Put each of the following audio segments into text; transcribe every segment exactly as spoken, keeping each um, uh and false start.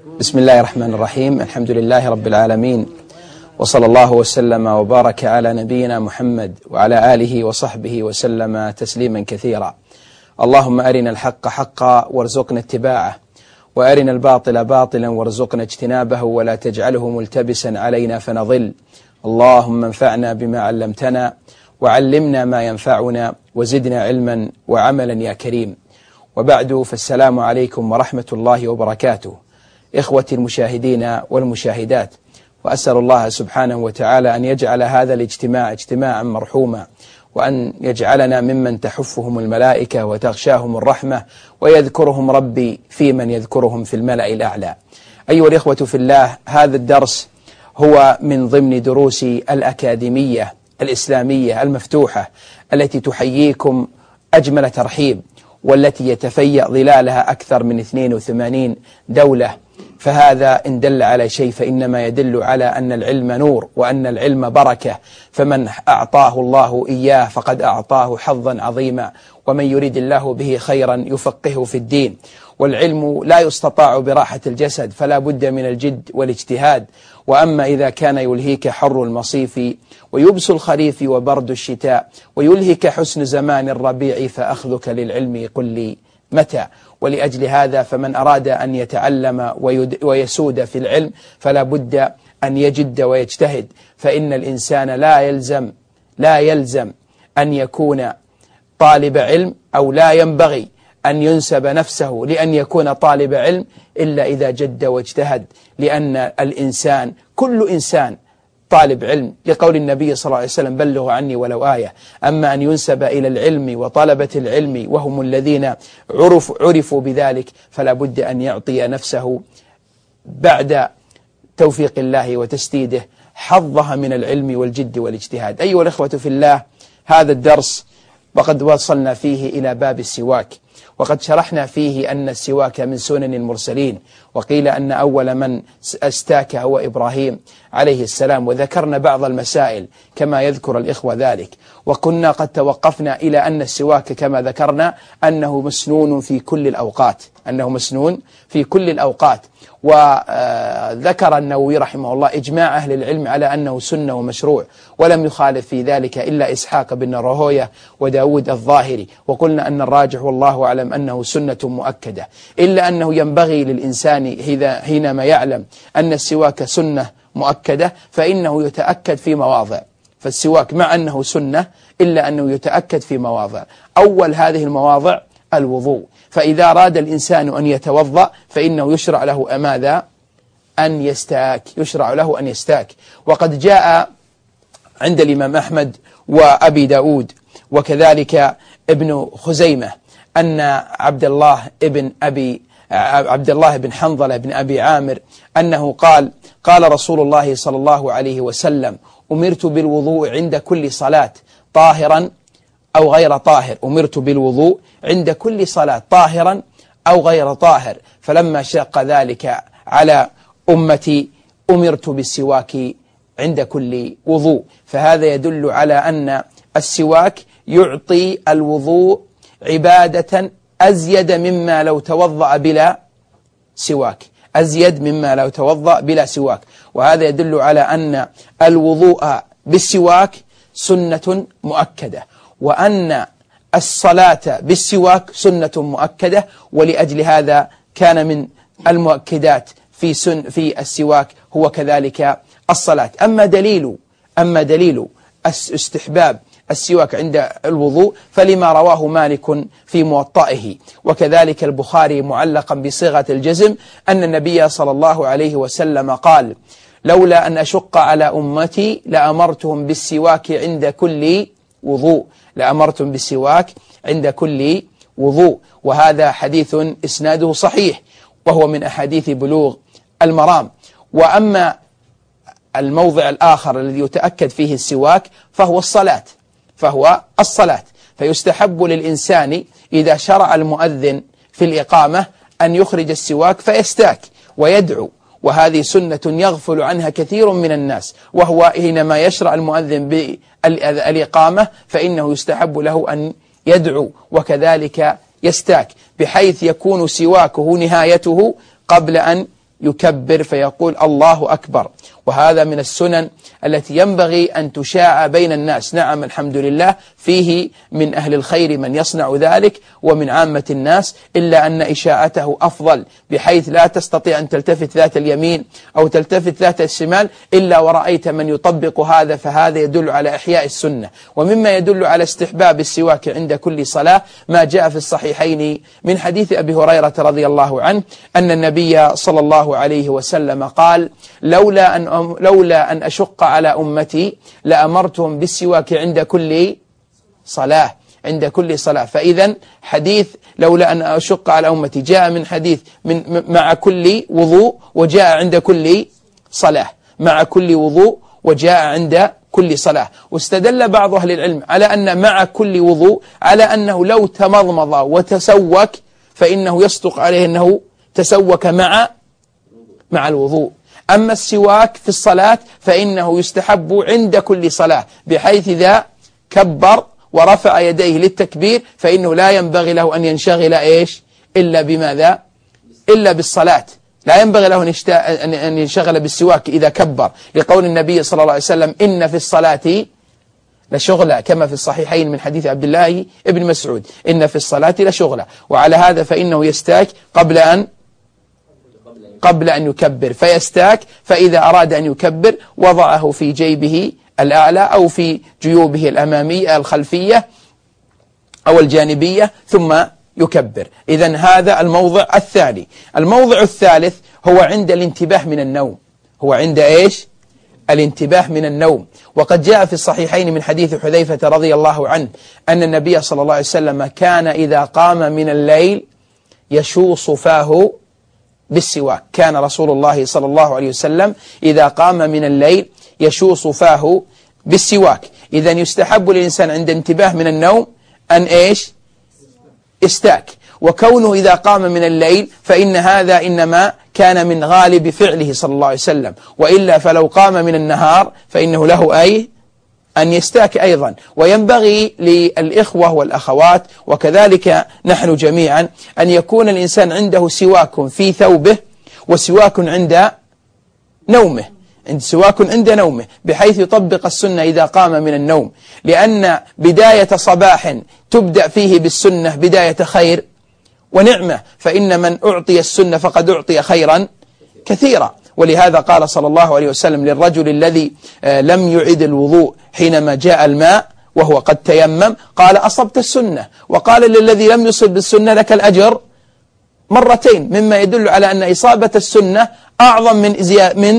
بسم الله الرحمن الرحيم. الحمد لله رب العالمين، وصلى الله وسلم وبارك على نبينا محمد وعلى آله وصحبه وسلم تسليما كثيرا. اللهم أرنا الحق حقا وارزقنا اتباعه، وأرنا الباطل باطلا وارزقنا اجتنابه، ولا تجعله ملتبسا علينا فنضل. اللهم انفعنا بما علمتنا، وعلمنا ما ينفعنا، وزدنا علما وعملا يا كريم. وبعد، فالسلام عليكم ورحمة الله وبركاته. إخوتي المشاهدين والمشاهدات، وأسأل الله سبحانه وتعالى أن يجعل هذا الاجتماع اجتماعا مرحوما، وأن يجعلنا ممن تحفهم الملائكة وتغشاهم الرحمة، ويذكرهم ربي في من يذكرهم في الملأ الأعلى. أيها الإخوة في الله، هذا الدرس هو من ضمن دروس الأكاديمية الإسلامية المفتوحة التي تحييكم أجمل ترحيب، والتي يتفيأ ظلالها أكثر من اثنين وثمانين دولة. فهذا إن دل على شيء فإنما يدل على أن العلم نور، وأن العلم بركة، فمن أعطاه الله إياه فقد أعطاه حظا عظيما، ومن يريد الله به خيرا يفقهه في الدين. والعلم لا يستطاع براحة الجسد، فلا بد من الجد والاجتهاد. وأما إذا كان يلهيك حر المصيف ويبس الخريف وبرد الشتاء، ويلهك حسن زمان الربيع، فأخذك للعلم قل لي متى. ولأجل هذا فمن أراد أن يتعلم ويسود في العلم فلا بد أن يجد ويجتهد، فإن الإنسان لا يلزم لا يلزم أن يكون طالب علم، أو لا ينبغي أن ينسب نفسه لأن يكون طالب علم إلا إذا جد واجتهد، لأن الإنسان كل إنسان طالب علم، لقول النبي صلى الله عليه وسلم: بلغوا عني ولو آية. أما أن ينسب إلى العلم وطلبة العلم وهم الذين عرف عرفوا بذلك، فلا بد أن يعطي نفسه بعد توفيق الله وتسديده حظها من العلم والجد والاجتهاد. أيها الإخوة في الله، هذا الدرس وقد وصلنا فيه إلى باب السواك، وقد شرحنا فيه أن السواك من سنن المرسلين، وقيل أن أول من استاك هو إبراهيم عليه السلام، وذكرنا بعض المسائل كما يذكر الإخوة ذلك. وكنا قد توقفنا إلى أن السواك كما ذكرنا أنه مسنون في كل الأوقات أنه مسنون في كل الأوقات وذكر النووي رحمه الله إجماع أهل العلم على أنه سنة ومشروع، ولم يخالف في ذلك إلا إسحاق بن راهويه وداود الظاهري. وقلنا أن الراجح والله أعلم أنه سنة مؤكدة، إلا أنه ينبغي للإنسان حينما يعلم أن السواك سنة مؤكدة فإنه يتأكد في مواضع. فالسواك مع أنه سنة إلا أنه يتأكد في مواضع. أول هذه المواضع الوضوء، فإذا أراد الإنسان أن يتوضأ فإنه يشرع له ماذا؟ أن يستاك يشرع له أن يستاك. وقد جاء عند الإمام أحمد وأبي داود وكذلك ابن خزيمة أن عبد الله ابن أبي عبد الله بن حنظلة بن أبي عامر أنه قال: قال رسول الله صلى الله عليه وسلم: أمرت بالوضوء عند كل صلاة طاهرا أو غير طاهر أمرت بالوضوء عند كل صلاة طاهرا أو غير طاهر، فلما شق ذلك على أمتي أمرت بالسواك عند كل وضوء. فهذا يدل على أن السواك يعطي الوضوء عبادة أزيد مما لو توضأ بلا سواك أزيد مما لو توضأ بلا سواك. وهذا يدل على أن الوضوء بالسواك سنة مؤكدة، وأن الصلاة بالسواك سنة مؤكدة، ولأجل هذا كان من المؤكدات في سن في السواك هو كذلك الصلاة. أما دليل أما دليل استحباب السواك عند الوضوء فلما رواه مالك في موطئه، وكذلك البخاري معلقا بصيغة الجزم أن النبي صلى الله عليه وسلم قال: لولا أن أشق على أمتي لأمرتهم بالسواك عند كل وضوء لأمرتم بالسواك عند كل وضوء. وهذا حديث إسناده صحيح، وهو من أحاديث بلوغ المرام. وأما الموضع الآخر الذي يتأكد فيه السواك فهو الصلاة فهو الصلاة فيستحب للإنسان إذا شرع المؤذن في الإقامة أن يخرج السواك فيستاك ويدعو، وهذه سنة يغفل عنها كثير من الناس. وهو حينما يشرع المؤذن بالإقامة فإنه يستحب له أن يدعو وكذلك يستاك، بحيث يكون سواكه نهايته قبل أن يكبر فيقول الله أكبر. وهذا من السنن التي ينبغي أن تشاع بين الناس. نعم الحمد لله فيه من أهل الخير من يصنع ذلك ومن عامة الناس، إلا أن إشاعته أفضل، بحيث لا تستطيع أن تلتفت ذات اليمين أو تلتفت ذات الشمال إلا ورأيت من يطبق هذا، فهذا يدل على إحياء السنة. ومما يدل على استحباب السواك عند كل صلاة ما جاء في الصحيحين من حديث أبي هريرة رضي الله عنه أن النبي صلى الله عليه وسلم قال: لولا أن لولا أن أشق على أمتي لأمرتهم بالسواك عند كل صلاة عند كل صلاة. فإذا حديث لولا أن أشق على أمتي جاء من حديث من مع كل وضوء، وجاء عند كل صلاة، مع كل وضوء وجاء عند كل صلاة. واستدل بعض أهل العلم على أن مع كل وضوء على أنه لو تمضمض وتسوك فإنه يصدق عليه أنه تسوك مع مع الوضوء. أما السواك في الصلاة فإنه يستحب عند كل صلاة، بحيث إذا كبر ورفع يديه للتكبير فإنه لا ينبغي له أن ينشغل إيش إلا بماذا إلا بالصلاة. لا ينبغي له أن ينشغل بالسواك إذا كبر، لقول النبي صلى الله عليه وسلم: إن في الصلاة لشغلة، كما في الصحيحين من حديث عبد الله ابن مسعود: إن في الصلاة لشغلة. وعلى هذا فإنه يستاك قبل أن قبل أن يكبر، فيستاك، فإذا أراد أن يكبر وضعه في جيبه الأعلى أو في جيوبه الأمامية الخلفية أو الجانبية ثم يكبر. إذن هذا الموضع الثاني. الموضع الثالث هو عند الانتباه من النوم. هو عند إيش؟ الانتباه من النوم. وقد جاء في الصحيحين من حديث حذيفة رضي الله عنه أن النبي صلى الله عليه وسلم كان إذا قام من الليل يشوص فاه بالسواك. كان رسول الله صلى الله عليه وسلم إذا قام من الليل يشوص فاه بالسواك. إذن يستحب للإنسان عند انتباه من النوم أن إيش؟ استاك. وكونه إذا قام من الليل فإن هذا إنما كان من غالب فعله صلى الله عليه وسلم، وإلا فلو قام من النهار فإنه له أي أن يستاك أيضا. وينبغي للإخوة والأخوات وكذلك نحن جميعا أن يكون الإنسان عنده سواك في ثوبه وسواك عند نومه عند سواك عند نومه، بحيث يطبق السنة إذا قام من النوم، لأن بداية صباح تبدأ فيه بالسنة بداية خير ونعمة، فإن من أعطي السنة فقد أعطي خيرا كثيرا. ولهذا قال صلى الله عليه وسلم للرجل الذي لم يعد الوضوء حينما جاء الماء وهو قد تيمم، قال: أصبت السنة. وقال للذي لم يصب بالسنة: لك الأجر مرتين، مما يدل على أن إصابة السنة أعظم من من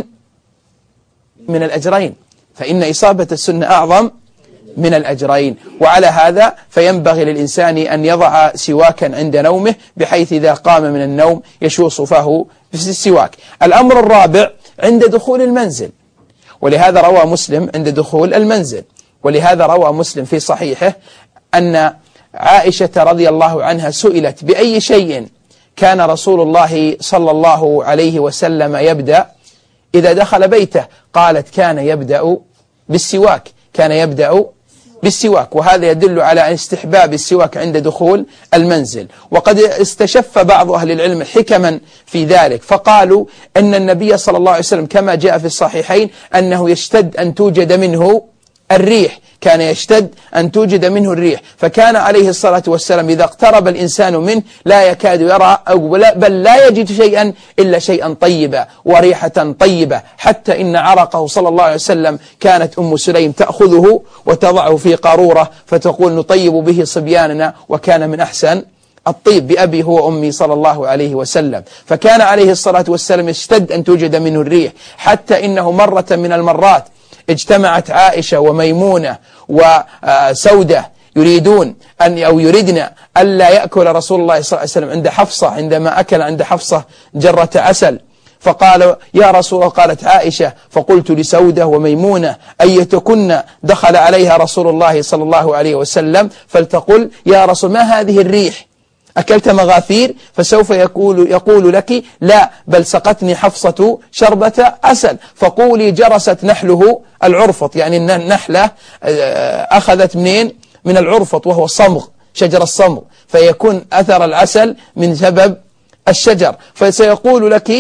من الأجرين، فإن إصابة السنة أعظم من الأجرين. وعلى هذا فينبغي للإنسان أن يضع سواكا عند نومه، بحيث إذا قام من النوم يشوص فاه بالسواك. الأمر الرابع عند دخول المنزل، ولهذا روى مسلم عند دخول المنزل، ولهذا روى مسلم في صحيحه أن عائشة رضي الله عنها سئلت: بأي شيء كان رسول الله صلى الله عليه وسلم يبدأ إذا دخل بيته؟ قالت: كان يبدأ بالسواك كان يبدأ بالسواك. وهذا يدل على استحباب السواك عند دخول المنزل. وقد استشف بعض أهل العلم حكما في ذلك، فقالوا أن النبي صلى الله عليه وسلم كما جاء في الصحيحين أنه يشتد أن توجد منه الريح، كان يشتد أن توجد منه الريح، فكان عليه الصلاة والسلام إذا اقترب الإنسان منه لا يكاد يرى أو بل لا يجد شيئا إلا شيئا طيبا وريحة طيبة، حتى إن عرقه صلى الله عليه وسلم كانت أم سليم تأخذه وتضعه في قارورة فتقول: نطيب به صبياننا، وكان من أحسن الطيب بأبي هو أمي صلى الله عليه وسلم. فكان عليه الصلاة والسلام يشتد أن توجد منه الريح، حتى إنه مرة من المرات اجتمعت عائشة وميمونة وسودة يريدون أن أو يريدن ألا يأكل رسول الله صلى الله عليه وسلم عند حفصة، عندما أكل عند حفصة جرة عسل، فقال: يا رسول الله. قالت عائشة: فقلت لسودة وميمونة: أيتكن دخل عليها رسول الله صلى الله عليه وسلم فلتقل: يا رسول ما هذه الريح؟ أكلت مغافير؟ فسوف يقول, يقول لك: لا، بل سقتني حفصة شربة عسل. فقولي: جرست نحله العرفط، يعني النحلة أخذت منين؟ من العرفط، وهو الصمغ، شجر الصمغ، فيكون أثر العسل من سبب الشجر. فسيقول لك: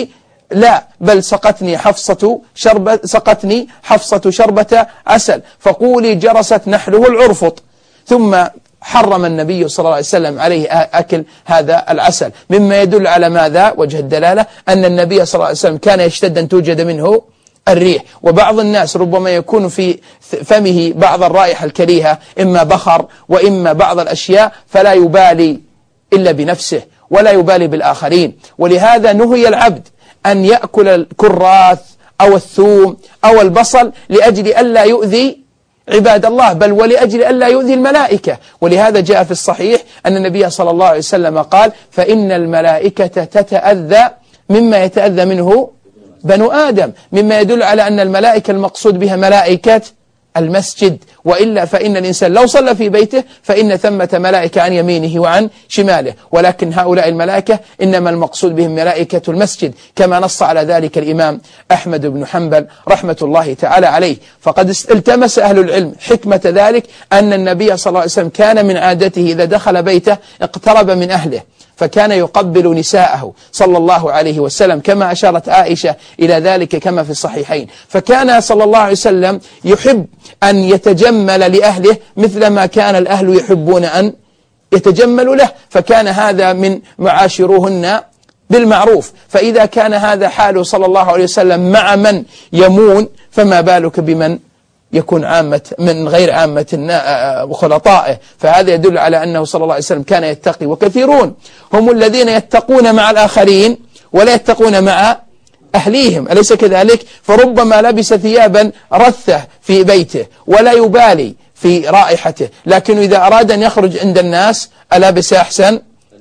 لا، بل سقتني حفصة شربة سقتني حفصة شربة عسل فقولي جرست نحله العرفط. ثم حرم النبي صلى الله عليه وسلم عليه أكل هذا العسل، مما يدل على ماذا؟ وجه الدلالة أن النبي صلى الله عليه وسلم كان يشتد أن توجد منه الريح. وبعض الناس ربما يكون في فمه بعض الرائحة الكريهة، إما بخر وإما بعض الأشياء، فلا يبالي إلا بنفسه ولا يبالي بالآخرين. ولهذا نهي العبد أن يأكل الكراث أو الثوم أو البصل لأجل ألا يؤذي عباد الله، بل ولأجل ألا يؤذي الملائكة. ولهذا جاء في الصحيح أن النبي صلى الله عليه وسلم قال: فإن الملائكة تتأذى مما يتأذى منه بنو آدم، مما يدل على أن الملائكة المقصود بها ملائكة المسجد، وإلا فإن الإنسان لو صلى في بيته فإن ثمة ملائكة عن يمينه وعن شماله، ولكن هؤلاء الملائكة إنما المقصود بهم ملائكة المسجد، كما نص على ذلك الإمام أحمد بن حنبل رحمة الله تعالى عليه. فقد التمس أهل العلم حكمة ذلك أن النبي صلى الله عليه وسلم كان من عادته إذا دخل بيته اقترب من أهله، فكان يقبل نساءه صلى الله عليه وسلم، كما أشارت عائشة إلى ذلك كما في الصحيحين. فكان صلى الله عليه وسلم يحب أن يتجمل لأهله مثل ما كان الأهل يحبون أن يتجملوا له، فكان هذا من معاشروهن بالمعروف. فإذا كان هذا حاله صلى الله عليه وسلم مع من يمون، فما بالك بمن يكون عامة من غير عامة خلطائه. فهذا يدل على أنه صلى الله عليه وسلم كان يتقي. وكثيرون هم الذين يتقون مع الآخرين ولا يتقون مع أهليهم، أليس كذلك؟ فربما لبس ثيابا رثة في بيته ولا يبالي في رائحته، لكن إذا أراد أن يخرج عند الناس ألبس أحسن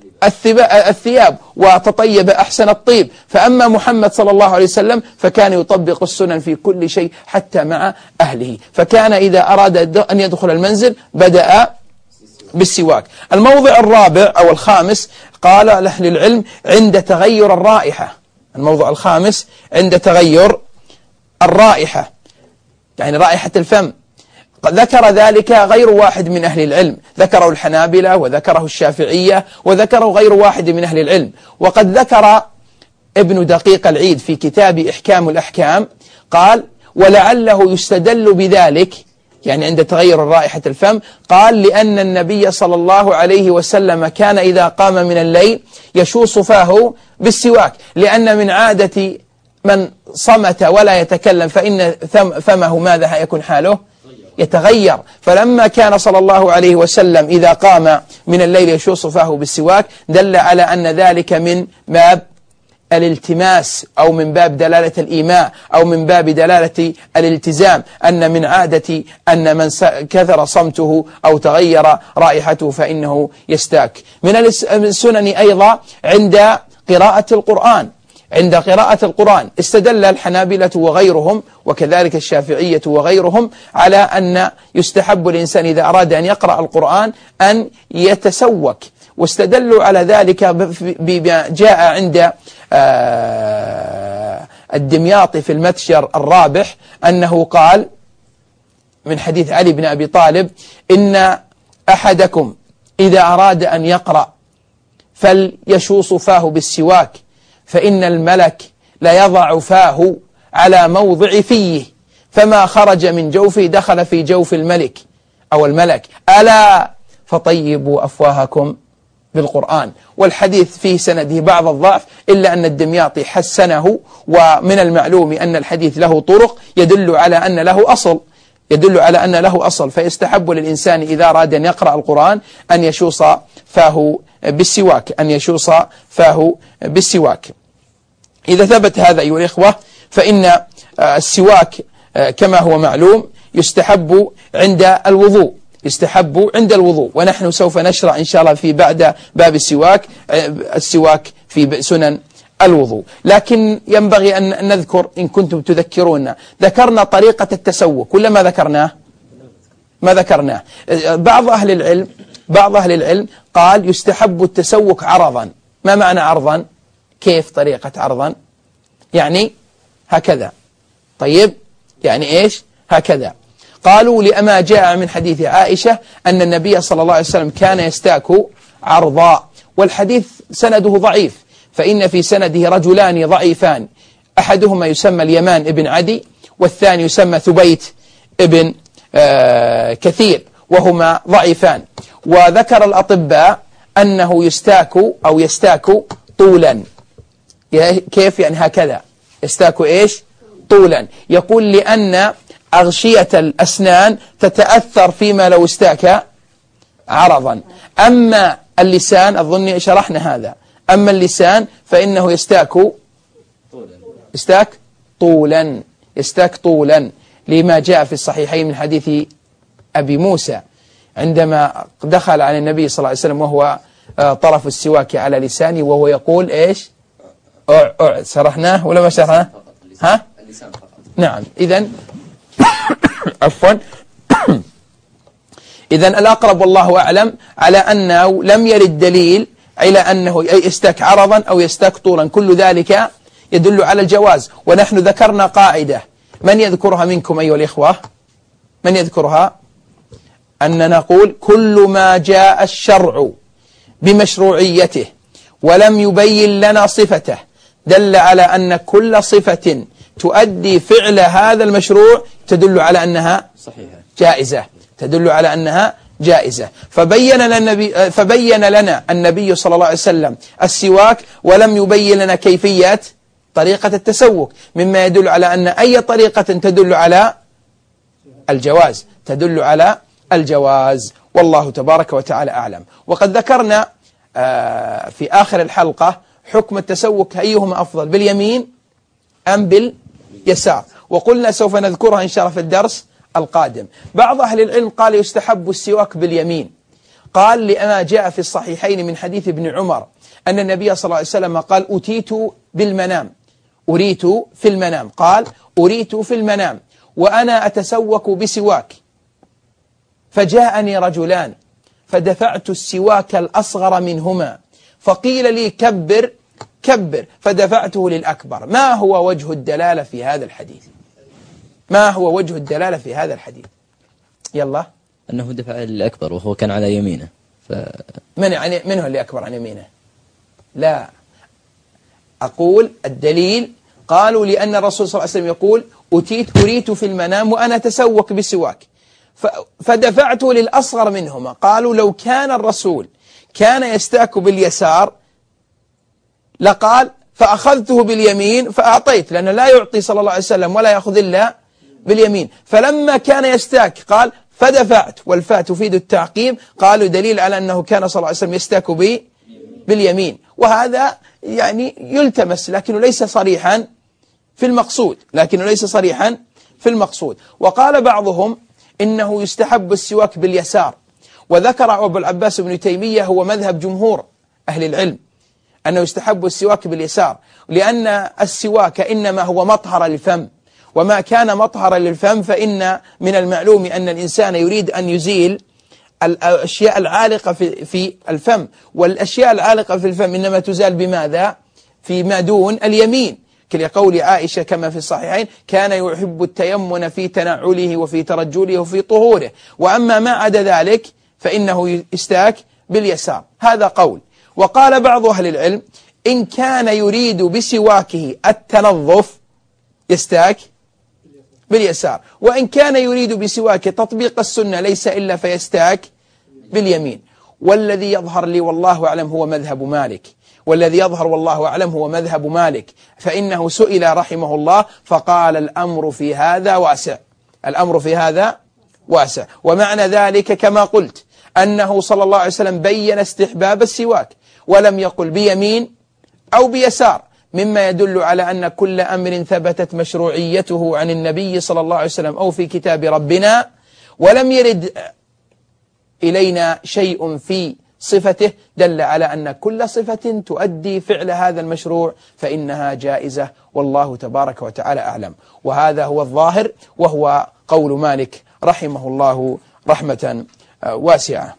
الثياب وتطيب أحسن الطيب. فأما محمد صلى الله عليه وسلم فكان يطبق السنن في كل شيء حتى مع أهله. فكان إذا أراد أن يدخل المنزل بدأ بالسواك. الموضع الرابع أو الخامس قال أهل العلم عند تغير الرائحة. الموضوع الخامس عند تغير الرائحة، يعني رائحة الفم. ذكر ذلك غير واحد من أهل العلم، ذكره الحنابلة وذكره الشافعية وذكره غير واحد من أهل العلم. وقد ذكر ابن دقيق العيد في كتاب إحكام الأحكام قال: ولعله يستدل بذلك، يعني عند تغير رائحة الفم، قال: لأن النبي صلى الله عليه وسلم كان إذا قام من الليل يشوص فاه بالسواك، لأن من عادة من صمت ولا يتكلم فإن فمه ماذا يكون حاله؟ يتغير. فلما كان صلى الله عليه وسلم إذا قام من الليل يشوص فاه بالسواك دل على أن ذلك من باب الالتماس أو من باب دلالة الإيماء أو من باب دلالة الالتزام، أن من عادة أن من كثر صمته أو تغير رائحته فإنه يستاك. من السنن أيضا عند قراءة القرآن، عند قراءة القرآن استدل الحنابلة وغيرهم وكذلك الشافعية وغيرهم على أن يستحب الإنسان إذا أراد أن يقرأ القرآن أن يتسوك، واستدلوا على ذلك بما جاء عند الدمياطي في المتجر الرابح أنه قال من حديث علي بن أبي طالب: إن أحدكم إذا أراد أن يقرأ فليشوص فاه بالسواك، فإن الملك ليضع فاه على موضع فيه، فما خرج من جوفه دخل في جوف الملك أو الملك، ألا فطيبوا أفواهكم بالقرآن. والحديث فيه سنده بعض الضعف إلا أن الدمياطي حسنه، ومن المعلوم أن الحديث له طرق يدل على أن له أصل يدل على أن له أصل فيستحب للإنسان إذا أراد أن يقرأ القرآن أن يشوص فاه بالسواك أن يشوص فاه بالسواك. إذا ثبت هذا أيها الإخوة فإن السواك كما هو معلوم يستحب عند الوضوء يستحب عند الوضوء ونحن سوف نشرع إن شاء الله في بعد باب السواك السواك في سنن الوضوء. لكن ينبغي أن نذكر إن كنتم تذكرون، ذكرنا طريقة التسوك ولا ما ذكرناه؟ ما ذكرناه. بعض أهل العلم بعض أهل العلم قال يستحب التسوك عرضا. ما معنى عرضا؟ كيف طريقة عرضا؟ يعني هكذا. طيب يعني إيش؟ هكذا. قالوا لأما جاء من حديث عائشة أن النبي صلى الله عليه وسلم كان يستاك عرضا، والحديث سنده ضعيف، فإن في سنده رجلان ضعيفان أحدهما يسمى اليمان ابن عدي، والثاني يسمى ثبيت ابن آه كثير، وهما ضعيفان. وذكر الأطباء أنه يستاك أو يستاك طولا. كيف يعني؟ هكذا يستاك إيش؟ طولا. يقول لأن أغشية الأسنان تتأثر فيما لو استاك عرضا. أما اللسان، أظن شرحنا هذا، أما اللسان فإنه يستاك يستاك طولا يستاك طولا لما جاء في الصحيحين من حديث أبي موسى عندما دخل على النبي صلى الله عليه وسلم وهو طرف السواك على لسانه وهو يقول إيش؟ أع أع شرحناه ولا ما شرحناه؟ ها؟ نعم. إذن عفوا إذن الأقرب والله أعلم على أنه لم يرد دليل على أنه يستاك عرضا أو يستاك طولا، كل ذلك يدل على الجواز. ونحن ذكرنا قاعدة، من يذكرها منكم أيها الإخوة؟ من يذكرها؟ أن نقول كل ما جاء الشرع بمشروعيته ولم يبين لنا صفته دل على أن كل صفة تؤدي فعل هذا المشروع تدل على أنها صحيحة جائزة تدل على أنها جائزة. فبين لنا النبي فبين لنا النبي صلى الله عليه وسلم السواك ولم يبين لنا كيفية طريقة التسوك، مما يدل على أن أي طريقة تدل على الجواز تدل على الجواز، والله تبارك وتعالى أعلم. وقد ذكرنا في آخر الحلقة حكم التسوك أيهما أفضل، باليمين أم باليسار، وقلنا سوف نذكرها إن شاء الله في الدرس القادم. بعض أهل العلم قال يستحب السواك باليمين، قال لما جاء في الصحيحين من حديث ابن عمر أن النبي صلى الله عليه وسلم قال أتيت بالمنام أريت في المنام قال أريت في المنام وأنا أتسوك بسواك فجاءني رجلان فدفعت السواك الأصغر منهما فقيل لي كبر كبر فدفعته للأكبر. ما هو وجه الدلالة في هذا الحديث؟ ما هو وجه الدلالة في هذا الحديث؟ يلا. أنه دفع للأكبر وهو كان على يمينه. ف... من يعني من هو اللي أكبر عن يمينه؟ لا، أقول الدليل قالوا لأن الرسول صلى الله عليه وسلم يقول أتيت أريت في المنام وأنا أتسوك بالسواك فدفعته للأصغر منهما. قالوا لو كان الرسول كان يستاك باليسار لقال فأخذته باليمين فأعطيت، لأنه لا يعطي صلى الله عليه وسلم ولا يأخذ إلا باليمين. فلما كان يستاك قال فدفعت، والفاء تفيد التعقيب، قالوا دليل على أنه كان صلى الله عليه وسلم يستاك باليمين. وهذا يعني يلتمس لكنه ليس صريحا في المقصود لكنه ليس صريحا في المقصود. وقال بعضهم إنه يستحب السواك باليسار، وذكر أبو العباس بن تيمية هو مذهب جمهور أهل العلم أنه يستحب السواك باليسار، لأن السواك إنما هو مطهر للفم، وما كان مطهرا للفم فإن من المعلوم أن الإنسان يريد أن يزيل الأشياء العالقة في في الفم، والأشياء العالقة في الفم إنما تزال بماذا؟ فيما دون اليمين، كقول عائشة كما في الصحيحين كان يحب التيمن في تنعله وفي ترجله وفي طهوره، وأما ما عدا ذلك فإنه يستاك باليسار. هذا قول. وقال بعض أهل العلم إن كان يريد بسواكه التنظف يستاك باليسار، وإن كان يريد بسواكه تطبيق السنة ليس إلا فيستاك باليمين. والذي يظهر لي والله أعلم هو مذهب مالك والذي يظهر والله أعلم هو مذهب مالك فإنه سئل رحمه الله فقال الأمر في هذا واسع الأمر في هذا واسع ومعنى ذلك كما قلت أنه صلى الله عليه وسلم بين استحباب السواك ولم يقل بيمين أو بيسار، مما يدل على أن كل أمر ثبتت مشروعيته عن النبي صلى الله عليه وسلم أو في كتاب ربنا ولم يرد إلينا شيء في صفته دل على أن كل صفة تؤدي فعل هذا المشروع فإنها جائزة، والله تبارك وتعالى أعلم. وهذا هو الظاهر وهو قول مالك رحمه الله رحمة واسعة.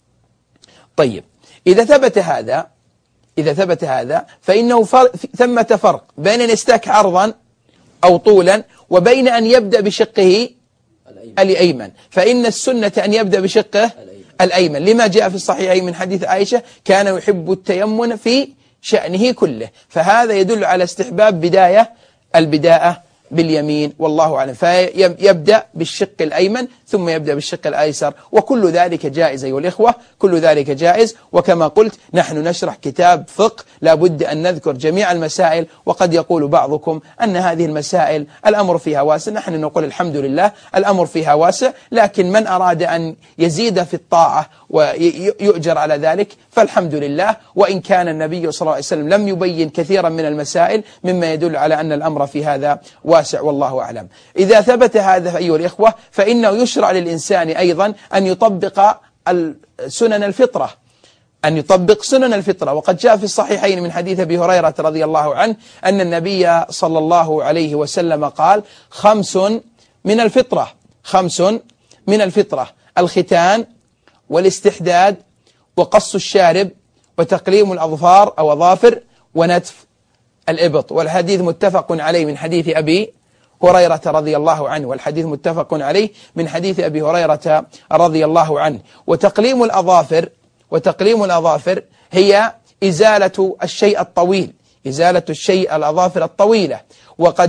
طيب، إذا ثبت هذا إذا ثبت هذا فإنه ثمة فرق بين أن يستاك عرضا أو طولا وبين أن يبدأ بشقه الأيمن، فإن السنة أن يبدأ بشقه الأيمن لما جاء في الصحيحين من حديث عائشة كان يحب التيمن في شأنه كله، فهذا يدل على استحباب بداية البداءة باليمين والله أعلم. فيبدأ بالشق الأيمن ثم يبدأ بالشق الأيسر، وكل ذلك جائز أيها الإخوة، كل ذلك جائز. وكما قلت نحن نشرح كتاب فقه لابد أن نذكر جميع المسائل، وقد يقول بعضكم أن هذه المسائل الأمر فيها واسع. نحن نقول الحمد لله الأمر فيها واسع، لكن من أراد أن يزيد في الطاعة ويؤجر على ذلك فالحمد لله. وإن كان النبي صلى الله عليه وسلم لم يبين كثيرا من المسائل مما يدل على أن الأمر في هذا واسع والله أعلم. إذا ثبت هذا أيها الإخوة فإنه يشرع للإنسان أيضا أن يطبق سنن الفطرة، أن يطبق سنن الفطرة. وقد جاء في الصحيحين من حديث أبي هريرة رضي الله عنه أن النبي صلى الله عليه وسلم قال: خمس من الفطرة، خمس من الفطرة: الختان والاستحداد وقص الشارب وتقليم الأظفار أو أظافر ونتف الإبط. والحديث متفق عليه من حديث أبي هريرة رضي الله عنه، والحديث متفق عليه من حديث أبي هريرة رضي الله عنه. وتقليم الأظافر وتقليم الأظافر هي إزالة الشيء الطويل، إزالة الشيء الأظافر الطويلة. وقد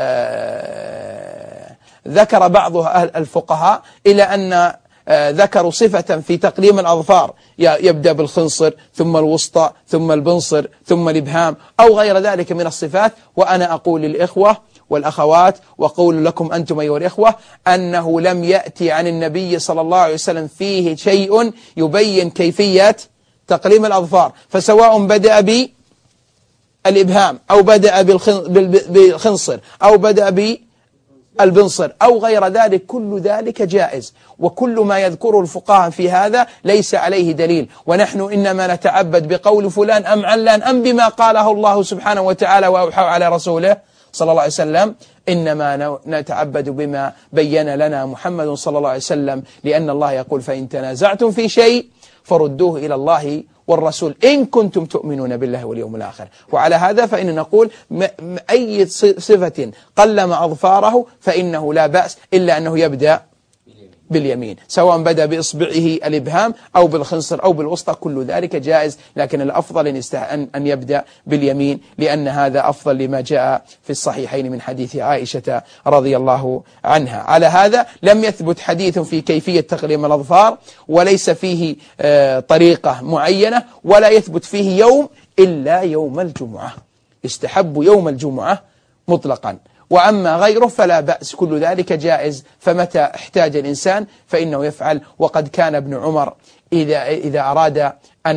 ذكر بعض الفقهاء إلى أن ذكروا صفة في تقليم الأظفار يبدأ بالخنصر ثم الوسطى ثم البنصر ثم الإبهام أو غير ذلك من الصفات. وأنا أقول للإخوة والأخوات وأقول لكم أنتم أيها الإخوة أنه لم يأتي عن النبي صلى الله عليه وسلم فيه شيء يبين كيفية تقليم الأظفار، فسواء بدأ بالإبهام أو بدأ بالخنصر أو بدأ بالبنصر أو غير ذلك، كل ذلك جائز. وكل ما يذكره الفقهاء في هذا ليس عليه دليل، ونحن إنما نتعبد بقول فلان أم علان أم بما قاله الله سبحانه وتعالى وأوحى على رسوله صلى الله عليه وسلم. إنما نتعبد بما بين لنا محمد صلى الله عليه وسلم، لأن الله يقول: فإن تنازعتم في شيء فردوه إلى الله والرسول إن كنتم تؤمنون بالله واليوم الآخر. وعلى هذا فإن نقول أي صفة قلم أظفاره فإنه لا بأس، إلا أنه يبدأ باليمين، سواء بدأ بإصبعه الإبهام أو بالخنصر أو بالوسطى، كل ذلك جائز. لكن الأفضل أن يبدأ باليمين، لأن هذا أفضل لما جاء في الصحيحين من حديث عائشة رضي الله عنها. على هذا لم يثبت حديث في كيفية تقليم الأظفار، وليس فيه طريقة معينة، ولا يثبت فيه يوم إلا يوم الجمعة، يستحب يوم الجمعة مطلقا. وأما غيره فلا بأس، كل ذلك جائز. فمتى احتاج الإنسان فإنه يفعل. وقد كان ابن عمر إذا, إذا أراد أن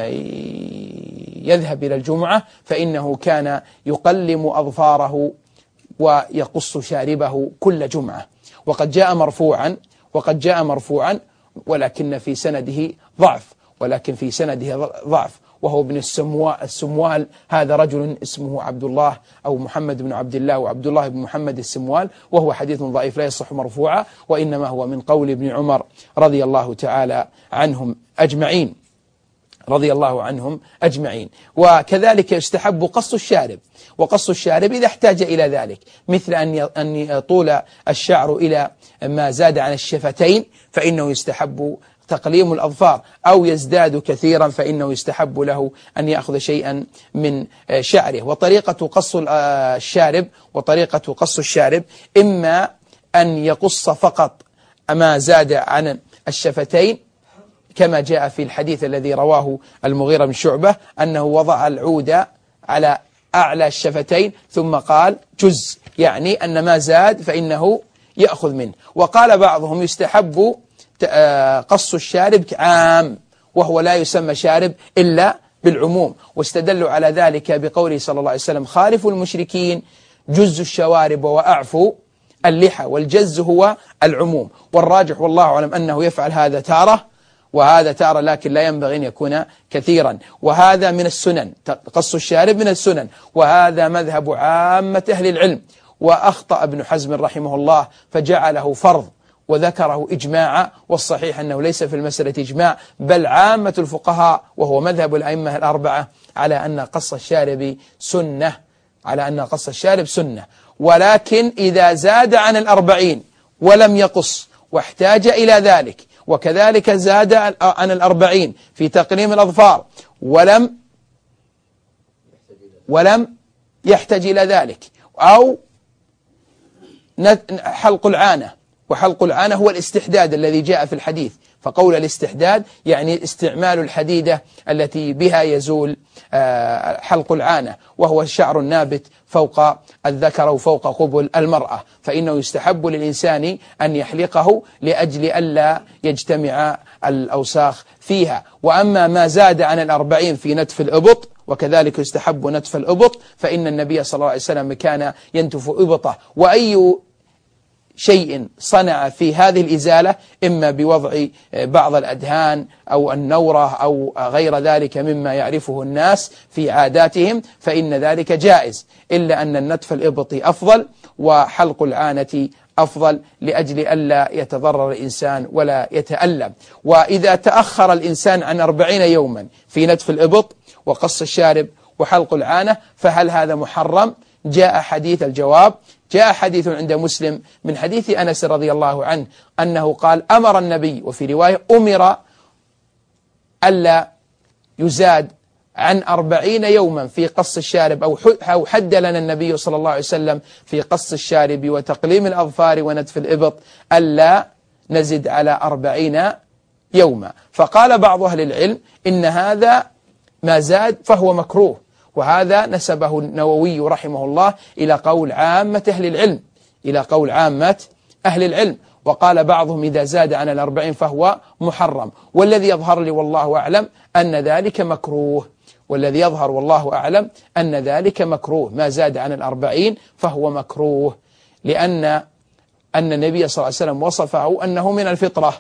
يذهب إلى الجمعة فإنه كان يقلم أظفاره ويقص شاربه كل جمعة. وقد جاء مرفوعا وقد جاء مرفوعا ولكن في سنده ضعف ولكن في سنده ضعف وهو ابن السموال. هذا رجل اسمه عبد الله أو محمد بن عبد الله وعبد الله بن محمد السموال، وهو حديث ضعيف لا يصح مرفوعا، وإنما هو من قول ابن عمر رضي الله تعالى عنهم أجمعين رضي الله عنهم أجمعين. وكذلك يستحب قص الشارب، وقص الشارب إذا احتاج إلى ذلك، مثل أن يطول الشعر إلى ما زاد عن الشفتين فإنه يستحب تقليم الأظفار، أو يزداد كثيرا فإنه يستحب له أن يأخذ شيئا من شعره. وطريقة قص الشارب وطريقة قص الشارب إما أن يقص فقط ما زاد عن الشفتين، كما جاء في الحديث الذي رواه المغيرة بن شعبة أنه وضع العود على أعلى الشفتين ثم قال جز، يعني أن ما زاد فإنه يأخذ منه. وقال بعضهم يستحب قص الشارب عام، وهو لا يسمى شارب إلا بالعموم، واستدلوا على ذلك بقوله صلى الله عليه وسلم: خالفوا المشركين جزوا الشوارب وأعفوا اللحى. والجز هو العموم، والراجح والله أعلم أنه يفعل هذا تارة وهذا تارة، لكن لا ينبغي أن يكون كثيرا. وهذا من السنن، قص الشارب من السنن، وهذا مذهب عامة أهل العلم. وأخطأ ابن حزم رحمه الله فجعله فرض وذكره إجماعا، والصحيح أنه ليس في المسألة إجماع، بل عامة الفقهاء وهو مذهب الأئمة الأربعة على أن قص الشارب سنة على أن قص الشارب سنة. ولكن إذا زاد عن الأربعين ولم يقص واحتاج إلى ذلك، وكذلك زاد عن الأربعين في تقليم الأظفار ولم ولم يحتاج إلى ذلك، أو حلق العانة، وحلق العانة هو الاستحداد الذي جاء في الحديث، فقول الاستحداد يعني استعمال الحديدة التي بها يزول حلق العانة، وهو الشعر النابت فوق الذكر أو فوق قبل المرأة، فإنه يستحب للإنسان أن يحلقه لأجل ألا يجتمع الأوساخ فيها. وأما ما زاد عن الأربعين في نتف الإبط، وكذلك يستحب نتف الإبط، فإن النبي صلى الله عليه وسلم كان ينتف إبطه، وأي شيء صنع في هذه الإزالة إما بوضع بعض الأدهان أو النورة أو غير ذلك مما يعرفه الناس في عاداتهم فإن ذلك جائز، إلا أن النتف الإبطي أفضل وحلق العانة أفضل لأجل ألا يتضرر الإنسان ولا يتألم. وإذا تأخر الإنسان عن أربعين يوما في نتف الإبط وقص الشارب وحلق العانة فهل هذا محرم؟ جاء حديث الجواب، جاء حديث عند مسلم من حديث أنس رضي الله عنه أنه قال أمر النبي، وفي رواية أمر ألا يزاد عن أربعين يوما في قص الشارب، أو حد لنا النبي صلى الله عليه وسلم في قص الشارب وتقليم الأظفار ونتف الإبط ألا نزد على أربعين يوما. فقال بعض أهل العلم إن هذا ما زاد فهو مكروه، وهذا نسبه النووي رحمه الله إلى قول عامة أهل العلم إلى قول عامة أهل العلم وقال بعضهم إذا زاد عن الأربعين فهو محرم، والذي يظهر لي والله أعلم أن ذلك مكروه والذي يظهر والله أعلم أن ذلك مكروه، ما زاد عن الأربعين فهو مكروه، لأن أن النبي صلى الله عليه وسلم وصفه أنه من الفطرة،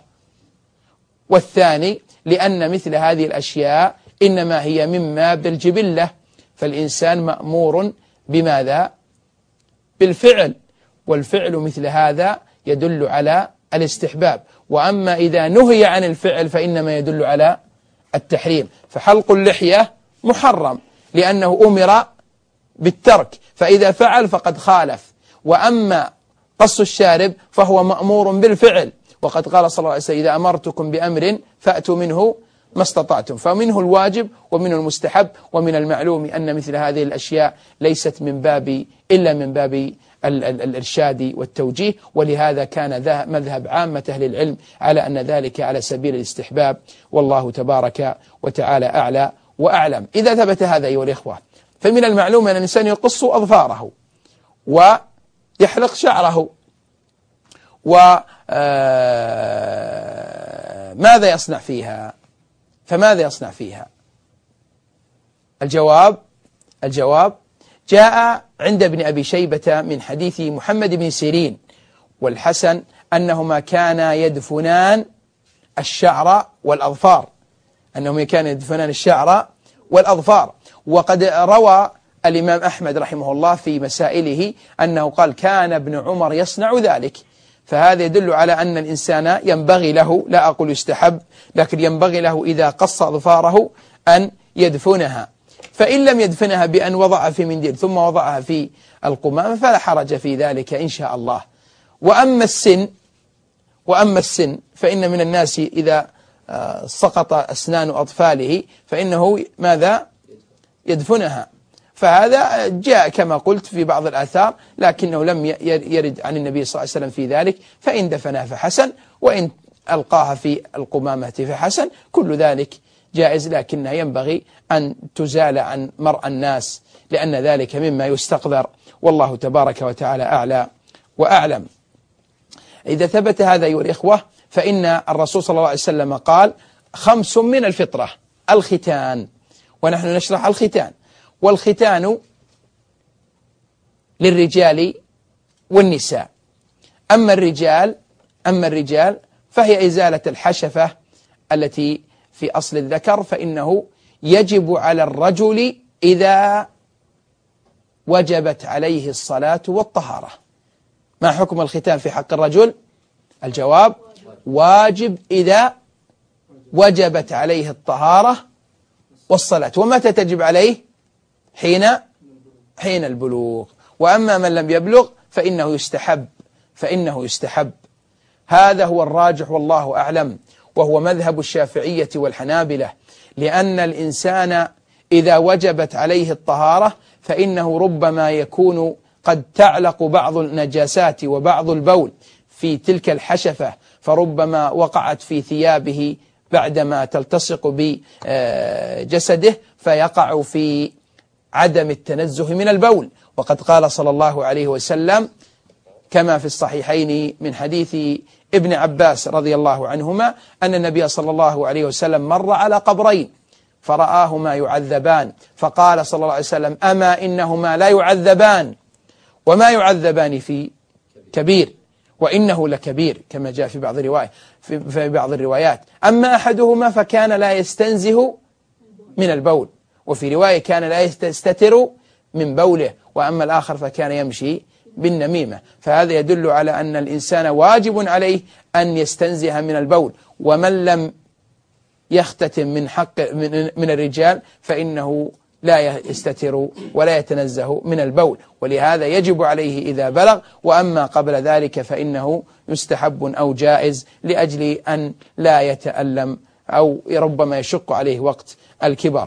والثاني لأن مثل هذه الأشياء إنما هي مما بالجبلة، فالإنسان مأمور بماذا؟ بالفعل، والفعل مثل هذا يدل على الاستحباب، وأما إذا نهي عن الفعل فإنما يدل على التحريم. فحلق اللحية محرم لأنه أمر بالترك، فإذا فعل فقد خالف، وأما قص الشارب فهو مأمور بالفعل، وقد قال صلى الله عليه وسلم إذا أمرتكم بأمر فأتوا منه ما استطعتم، فمنه الواجب ومنه المستحب، ومن المعلوم أن مثل هذه الأشياء ليست من باب إلا من باب ال ال الإرشاد والتوجيه، ولهذا كان مذهب عامة أهل العلم على أن ذلك على سبيل الاستحباب، والله تبارك وتعالى أعلى وأعلم. إذا ثبت هذا أيها الإخوة فمن المعلوم أن الإنسان يقص أظفاره ويحلق شعره، وماذا يصنع فيها؟ فماذا يصنع فيها؟ الجواب الجواب جاء عند ابن أبي شيبة من حديث محمد بن سيرين والحسن أنهما كانا يدفنان الشعر والأظفار أنهما كانا يدفنان الشعر والأظفار وقد روى الإمام أحمد رحمه الله في مسائله أنه قال كان ابن عمر يصنع ذلك، فهذا يدل على أن الإنسان ينبغي له، لا أقول يستحب، لكن ينبغي له إذا قص أظفاره أن يدفنها، فإن لم يدفنها بأن وضعها في منديل ثم وضعها في القمامة فلا حرج في ذلك إن شاء الله. وأما السن وأما السن فإن من الناس إذا سقط أسنان أطفاله فإنه ماذا؟ يدفنها، فهذا جاء كما قلت في بعض الآثار لكنه لم يرد عن النبي صلى الله عليه وسلم في ذلك، فإن دفنها فحسن، وإن ألقاها في القمامة فحسن، كل ذلك جائز، لكنها ينبغي أن تزال عن مرء الناس لأن ذلك مما يستقذر، والله تبارك وتعالى أعلى وأعلم. إذا ثبت هذا أيها الإخوة فإن الرسول صلى الله عليه وسلم قال خمس من الفطرة: الختان، ونحن نشرح الختان، والختان للرجال والنساء. أما الرجال أما الرجال فهي إزالة الحشفة التي في أصل الذكر، فإنه يجب على الرجل إذا وجبت عليه الصلاة والطهارة. ما حكم الختان في حق الرجل؟ الجواب: واجب إذا وجبت عليه الطهارة والصلاة. ومتى تجب عليه؟ حين حين البلوغ. وأما من لم يبلغ فإنه يستحب فإنه يستحب هذا هو الراجح والله أعلم، وهو مذهب الشافعية والحنابلة، لأن الإنسان إذا وجبت عليه الطهارة فإنه ربما يكون قد تعلق بعض النجاسات وبعض البول في تلك الحشفة، فربما وقعت في ثيابه بعدما تلتصق بجسده فيقع في عدم التنزه من البول. وقد قال صلى الله عليه وسلم كما في الصحيحين من حديث ابن عباس رضي الله عنهما أن النبي صلى الله عليه وسلم مر على قبرين فرآهما يعذبان، فقال صلى الله عليه وسلم: أما إنهما لا يعذبان وما يعذبان في كبير وإنه لكبير، كما جاء في بعض الروايات في بعض الروايات أما أحدهما فكان لا يستنزه من البول، وفي رواية كان لا يستتر من بوله، وأما الآخر فكان يمشي بالنميمة. فهذا يدل على أن الإنسان واجب عليه أن يستنزه من البول، ومن لم يختتم من حق من الرجال فإنه لا يستتر ولا يتنزه من البول، ولهذا يجب عليه إذا بلغ، وأما قبل ذلك فإنه يستحب أو جائز لأجل أن لا يتألم أو ربما يشق عليه وقت الكبر.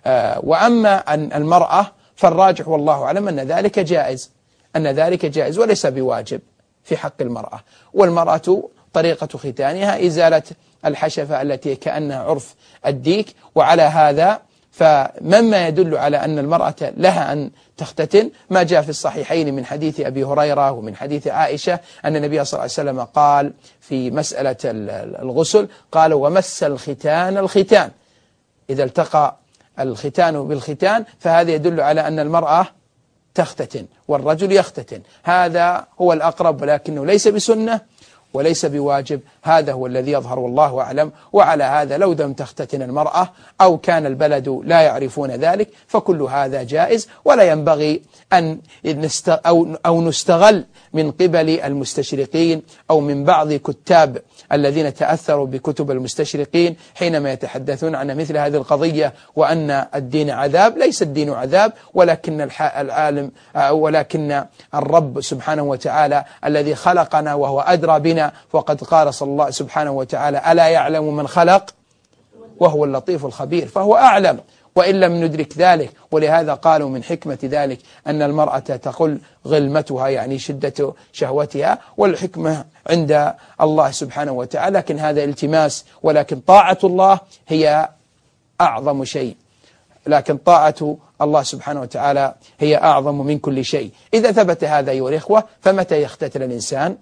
وأما المرأة فالراجح والله أعلم أن ذلك جائز أن ذلك جائز وليس بواجب في حق المرأة. والمرأة طريقة ختانها إزالة الحشفة التي كأنها عرف الديك، وعلى هذا فمما يدل على أن المرأة لها أن تختتن ما جاء في الصحيحين من حديث أبي هريرة ومن حديث عائشة أن النبي صلى الله عليه وسلم قال في مسألة الغسل قال: ومس الختان الختان، إذا التقى الختان بالختان فهذا يدل على أن المرأة تختتن والرجل يختتن. هذا هو الأقرب، ولكنه ليس بسنة وليس بواجب، هذا هو الذي يظهر والله أعلم. وعلى هذا لو لم تختتن المرأة أو كان البلد لا يعرفون ذلك فكل هذا جائز، ولا ينبغي أن نست أو, أو نستغل من قبل المستشرقين أو من بعض كتاب الذين تأثروا بكتب المستشرقين حينما يتحدثون عن مثل هذه القضية وأن الدين عذاب. ليس الدين عذاب، ولكن العالم ولكن الرب سبحانه وتعالى الذي خلقنا وهو أدرى بنا، وقد قال صلى الله سبحانه وتعالى: ألا يعلم من خلق وهو اللطيف الخبير، فهو أعلم وإن لم ندرك ذلك. ولهذا قالوا من حكمة ذلك أن المرأة تقل غلمتها يعني شدة شهوتها، والحكمة عند الله سبحانه وتعالى، لكن هذا التماس، ولكن طاعة الله هي أعظم شيء، لكن طاعة الله سبحانه وتعالى هي أعظم من كل شيء. إذا ثبت هذا أيها الإخوة فمتى يختتن الإنسان؟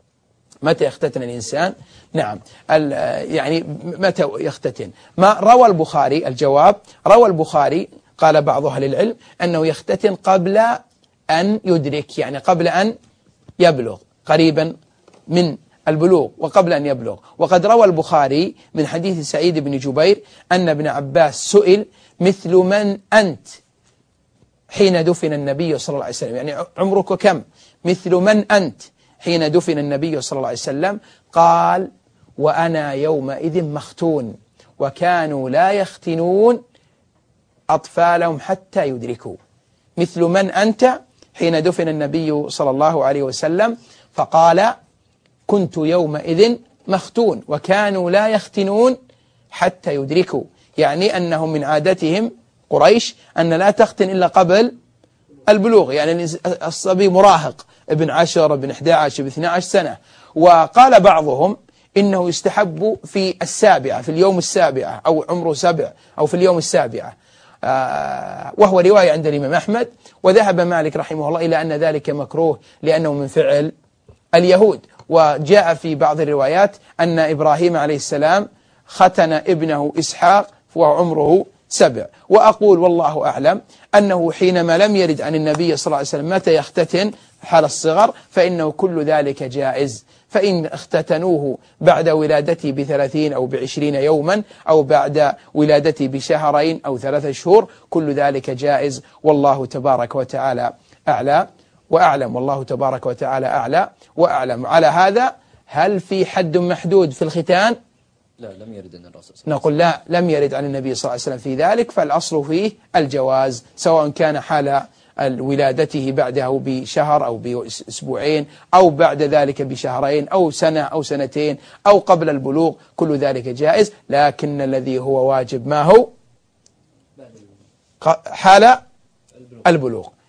متى يختتن الإنسان؟ نعم، يعني متى يختتن؟ ما روى البخاري، الجواب روى البخاري قال بعض أهل العلم أنه يختتن قبل أن يدرك، يعني قبل أن يبلغ، قريبا من البلوغ وقبل أن يبلغ. وقد روى البخاري من حديث سعيد بن جبير أن ابن عباس سئل: مثل من أنت حين دفن النبي صلى الله عليه وسلم، يعني عمرك كم؟ مثل من أنت حين دفن النبي صلى الله عليه وسلم؟ قال: وأنا يومئذ مختون، وكانوا لا يختنون أطفالهم حتى يدركوا. مثل من أنت حين دفن النبي صلى الله عليه وسلم؟ فقال: كنت يومئذ مختون، وكانوا لا يختنون حتى يدركوا، يعني أنهم من عادتهم قريش أن لا تختن إلا قبل البلوغ، يعني الصبي مراهق ابن عشر ابن احدى عشر ابن اثنى عشر سنة. وقال بعضهم إنه يستحب في السابعة، في اليوم السابعة، أو عمره سبع، أو في اليوم السابعة، آه وهو رواية عند الإمام أحمد. وذهب مالك رحمه الله إلى أن ذلك مكروه لأنه من فعل اليهود. وجاء في بعض الروايات أن إبراهيم عليه السلام ختن ابنه إسحاق وعمره سبع. وأقول والله أعلم أنه حينما لم يرد عن النبي صلى الله عليه وسلم متى يختتن حال الصغر فإنه كل ذلك جائز. فإن اختتنوه بعد ولادته بثلاثين أو بعشرين يوما، أو بعد ولادته بشهرين أو ثلاثة شهور، كل ذلك جائز، والله تبارك وتعالى أعلى وأعلم. والله تبارك وتعالى أعلى وأعلم. على هذا هل في حد محدود في الختان؟ لا، لم يرد عن الرسول. نقول لا، لم يرد عن النبي صلى الله عليه وسلم في ذلك، فالأصل فيه الجواز، سواء كان حال ولادته بعده بشهر أو بأسبوعين أو بعد ذلك بشهرين أو سنة أو سنتين أو قبل البلوغ، كل ذلك جائز. لكن الذي هو واجب ما هو؟ حال البلوغ.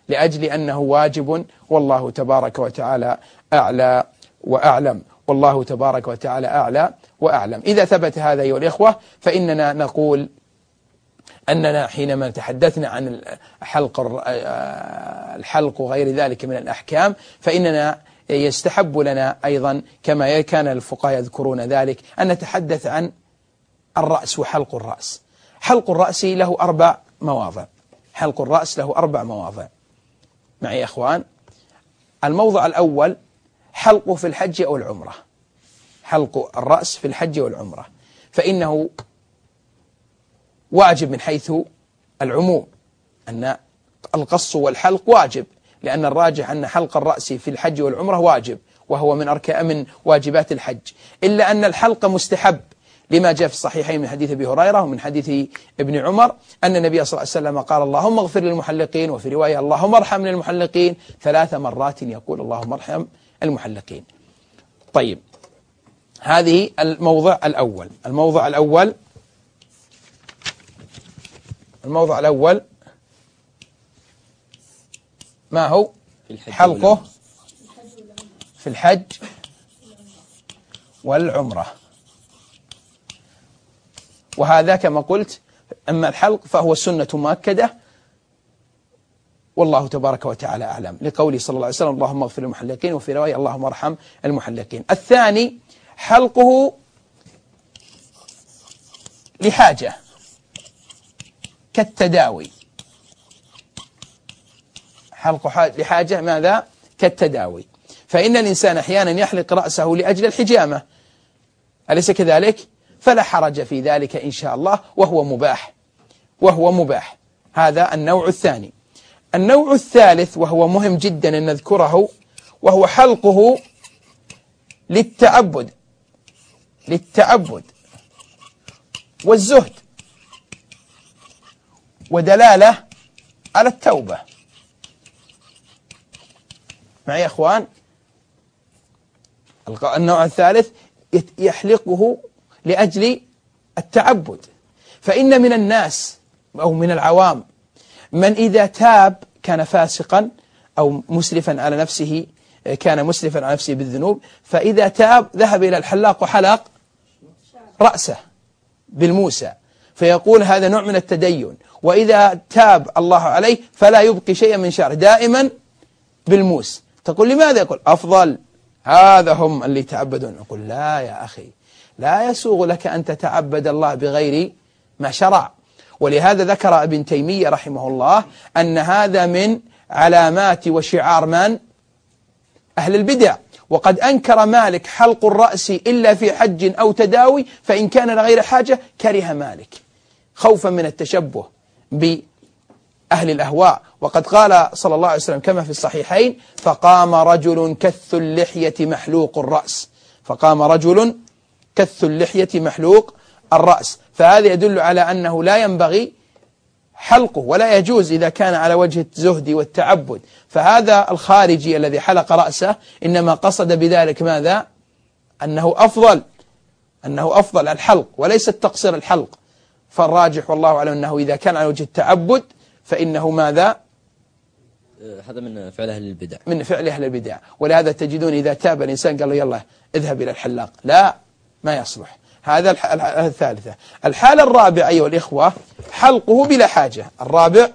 لأجل أنه واجب، والله تبارك وتعالى أعلى وأعلم، والله تبارك وتعالى أعلى وأعلم. إذا ثبت هذا أيها الإخوة فإننا نقول أننا حينما تحدثنا عن الحلق الحلق وغير ذلك من الأحكام فإننا يستحب لنا أيضا كما كان الفقهاء يذكرون ذلك أن نتحدث عن الرأس وحلق الرأس. حلق الرأس له أربع مواضع، حلق الرأس له أربع مواضع معي يا أخوان. الموضع الأول حلقه في الحج أو العمرة، حلق الرأس في الحج والعمرة، فإنه واجب من حيث العموم، أن القص والحلق واجب، لأن الراجح أن حلق الرأس في الحج والعمرة واجب، وهو من أركان من واجبات الحج، إلا أن الحلق مستحب لما جاء في الصحيحين من حديث أبي هريرة ومن حديث ابن عمر أن النبي صلى الله عليه وسلم قال اللهم اغفر للمحلقين، وفي رواية اللهم ارحم للمحلقين، ثلاث مرات يقول اللهم ارحم المحلقين. طيب، هذه الموضع الأول. الموضع الأول الموضع الأول ما هو؟ حلقه في الحج والعمرة. وهذا كما قلت أما الحلق فهو سنة مؤكدة، والله تبارك وتعالى أعلم، لقوله صلى الله عليه وسلم اللهم اغفر للمحلقين، وفي رواية اللهم ارحم المحلقين. الثاني حلقه لحاجة كالتداوي، حلق لحاجة ماذا؟ كالتداوي، فإن الإنسان أحيانا يحلق رأسه لأجل الحجامة، أليس كذلك؟ فلا حرج في ذلك إن شاء الله، وهو مباح وهو مباح. هذا النوع الثاني. النوع الثالث وهو مهم جدا أن نذكره، وهو حلقه للتعبد للتعبد والزهد ودلالة على التوبة. معي يا أخوان؟ النوع الثالث يحلقه لأجل التعبد، فإن من الناس أو من العوام من إذا تاب كان فاسقا أو مسرفا على نفسه، كان مسرفا على نفسه بالذنوب، فإذا تاب ذهب إلى الحلاق وحلق رأسه بالموسى، فيقول هذا نوع من التدين، وإذا تاب الله عليه فلا يبقي شيئا من شعره دائما بالموس. تقول لماذا؟ يقول أفضل، هذا هم اللي يتعبدون. أقول لا يا أخي، لا يسوغ لك أن تتعبد الله بغير ما شرع. ولهذا ذكر ابن تيمية رحمه الله أن هذا من علامات وشعار من؟ أهل البدع. وقد أنكر مالك حلق الرأس إلا في حج أو تداوي، فإن كان لغير حاجة كره مالك خوفا من التشبه بأهل الأهواء. وقد قال صلى الله عليه وسلم كما في الصحيحين فقام رجل كث اللحية محلوق الرأس، فقام رجل كث اللحية محلوق الرأس، فهذا يدل على أنه لا ينبغي حلقه ولا يجوز إذا كان على وجه الزهد والتعبد. فهذا الخارجي الذي حلق رأسه إنما قصد بذلك ماذا؟ أنه أفضل أنه أفضل الحلق وليس التقصير الحلق. فالراجح والله أعلم أنه إذا كان على وجه التعبد فإنه ماذا؟ هذا من فعل أهل البدع من فعل أهل البدع. ولهذا تجدون إذا تاب الإنسان قال له يلا اذهب إلى الحلاق، لا، ما يصلح. هذا الحالة الثالثة. الحالة الرابعة أيها الإخوة حلقه بلا حاجة. الرابع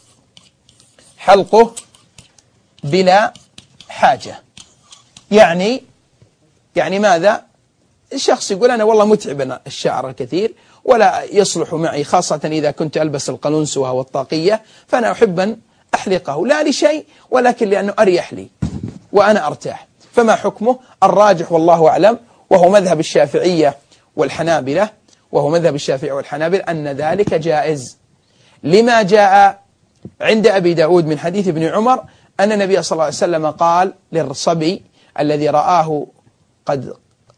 حلقه بلا حاجة، يعني يعني ماذا؟ الشخص يقول أنا والله متعب الشعر الكثير ولا يصلح معي، خاصة إذا كنت ألبس القلنسوة والطاقية، فأنا أحب أن أحلقه لا لشيء ولكن لأنه أريح لي وأنا أرتاح. فما حكمه؟ الراجح والله أعلم وهو مذهب الشافعية والحنابلة وهو مذهب الشافعي والحنابلة أن ذلك جائز، لما جاء عند أبي داود من حديث ابن عمر أن النبي صلى الله عليه وسلم قال للصبي الذي رآه قد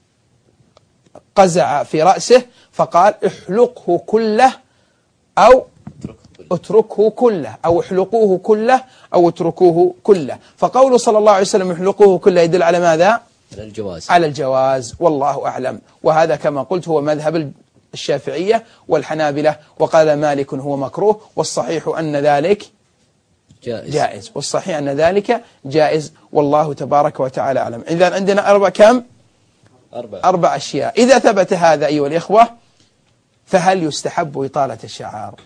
قزع في رأسه فقال احلقه كله أو اتركه كله أو احلقوه كله أو اتركوه كله. فقوله صلى الله عليه وسلم احلقوه كله يدل على ماذا؟ على الجواز. على الجواز والله أعلم. وهذا كما قلت هو مذهب الشافعية والحنابلة، وقال مالك هو مكروه، والصحيح أن ذلك جائز, جائز. والصحيح أن ذلك جائز، والله تبارك وتعالى أعلم. إذا عندنا أربع كم؟ أربع. أربع أشياء. إذا ثبت هذا أيها الإخوة، فهل يستحب إطالة الشعر؟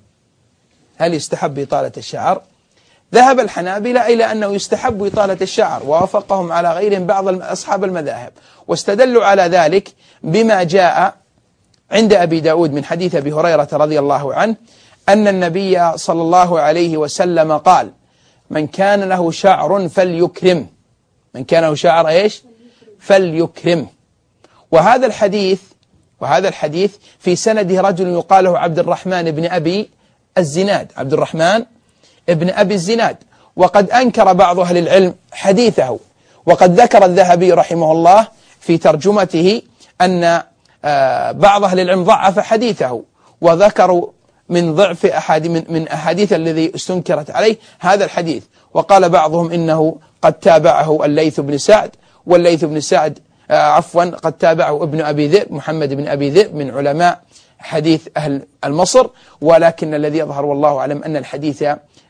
هل يستحب إطالة الشعر؟ ذهب الحنابلة إلى أنه يستحب إطالة الشعر، ووافقهم على غيرهم بعض أصحاب المذاهب، واستدلوا على ذلك بما جاء عند أبي داود من حديث أبي هريرة رضي الله عنه أن النبي صلى الله عليه وسلم قال: من كان له شعر فليكرم. من كان له شعر إيش؟ فليكرم. وهذا الحديث وهذا الحديث في سنده رجل يقال له عبد الرحمن بن أبي الزناد، عبد الرحمن ابن أبي الزناد، وقد أنكر بعض أهل العلم حديثه. وقد ذكر الذهبي رحمه الله في ترجمته أن بعض أهل العلم ضعف حديثه، وذكروا من ضعف أحاديث من, من أحاديث الذي استنكرت عليه هذا الحديث. وقال بعضهم إنه قد تابعه الليث بن سعد، والليث بن سعد عفوا قد تابعه ابن أبي ذئب، محمد بن أبي ذئب من علماء حديث أهل المصر. ولكن الذي يظهر والله أعلم أن الحديث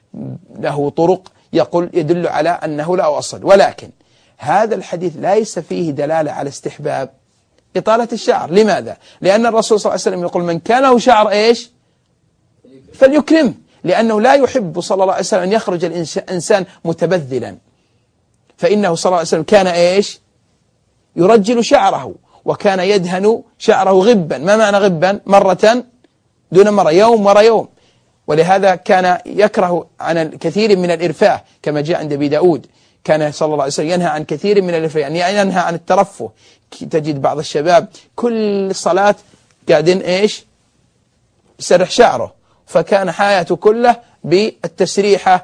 له طرق يقول يدل على أنه لا أصل. ولكن هذا الحديث ليس فيه دلالة على استحباب إطالة الشعر. لماذا؟ لأن الرسول صلى الله عليه وسلم يقول: من كان له شعر إيش؟ فليكرم. لأنه لا يحب صلى الله عليه وسلم أن يخرج الإنسان متبذلا، فإنه صلى الله عليه وسلم كان إيش؟ يرجل شعره، وكان يدهن شعره غبا. ما معنى غبا؟ مرة دون مرة، يوم ورا يوم. ولهذا كان يكره عن الكثير من الإرفاه كما جاء عند أبي داود. كان صلى الله عليه وسلم ينهى عن كثير من الإرفاه، يعني ينهى عن الترفه. تجد بعض الشباب كل صلاة قاعدين إيش؟ يسرح شعره، فكان حياته كله بالتسريحة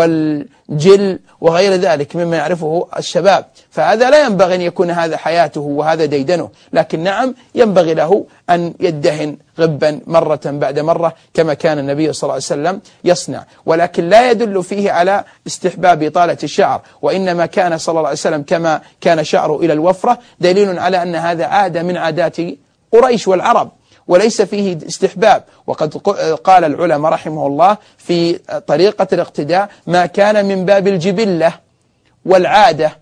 والجل وغير ذلك مما يعرفه الشباب. فهذا لا ينبغي أن يكون هذا حياته وهذا ديدنه، لكن نعم ينبغي له أن يدهن غبا مرة بعد مرة كما كان النبي صلى الله عليه وسلم يصنع. ولكن لا يدل فيه على استحباب إطالة الشعر، وإنما كان صلى الله عليه وسلم كما كان شعره إلى الوفرة دليل على أن هذا عادة من عادات قريش والعرب، وليس فيه استحباب. وقد قال العلماء رحمه الله في طريقة الاقتداء: ما كان من باب الجبلة والعادة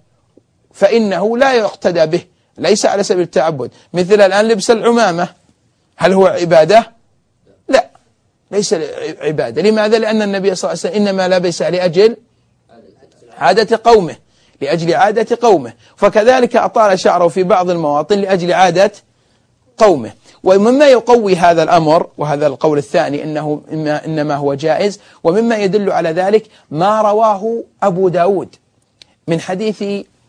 فإنه لا يقتدى به، ليس على سبيل التعبد. مثل الآن لبس العمامة، هل هو عبادة؟ لا، ليس عبادة. لماذا؟ لأن النبي صلى الله عليه وسلم إنما لبس لأجل عادة قومه، لأجل عادة قومه. فكذلك أطال شعره في بعض المواطن لأجل عادة قومه. ومما يقوي هذا الأمر، وهذا القول الثاني أنه إنما هو جائز، ومما يدل على ذلك ما رواه أبو داود من حديث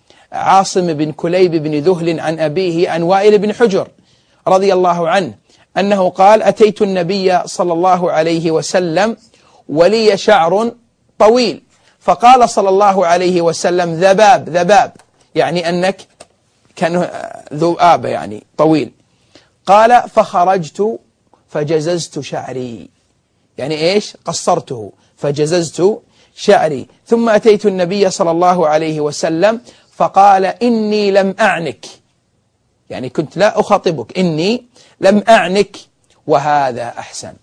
عاصم بن كليب بن ذهل عن أبيه عن وائل بن حجر رضي الله عنه أنه قال: أتيت النبي صلى الله عليه وسلم ولي شعر طويل، فقال صلى الله عليه وسلم: ذباب ذباب، يعني أنك كان ذؤاب يعني طويل. قال: فخرجت فجززت شعري، يعني إيش؟ قصرته فجززت شعري. ثم أتيت النبي صلى الله عليه وسلم فقال: إني لم أعنك، يعني كنت لا أخاطبك، إني لم أعنك وهذا أحسن.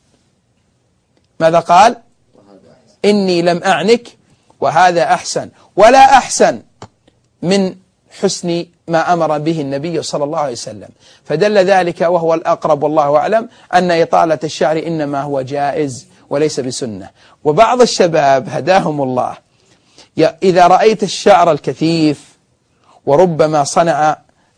ماذا قال؟ إني لم أعنك وهذا أحسن، ولا أحسن من حسن ما أمر به النبي صلى الله عليه وسلم. فدل ذلك، وهو الأقرب والله أعلم، أن إطالة الشعر إنما هو جائز وليس بسنة. وبعض الشباب هداهم الله إذا رأيت الشعر الكثيف وربما صنع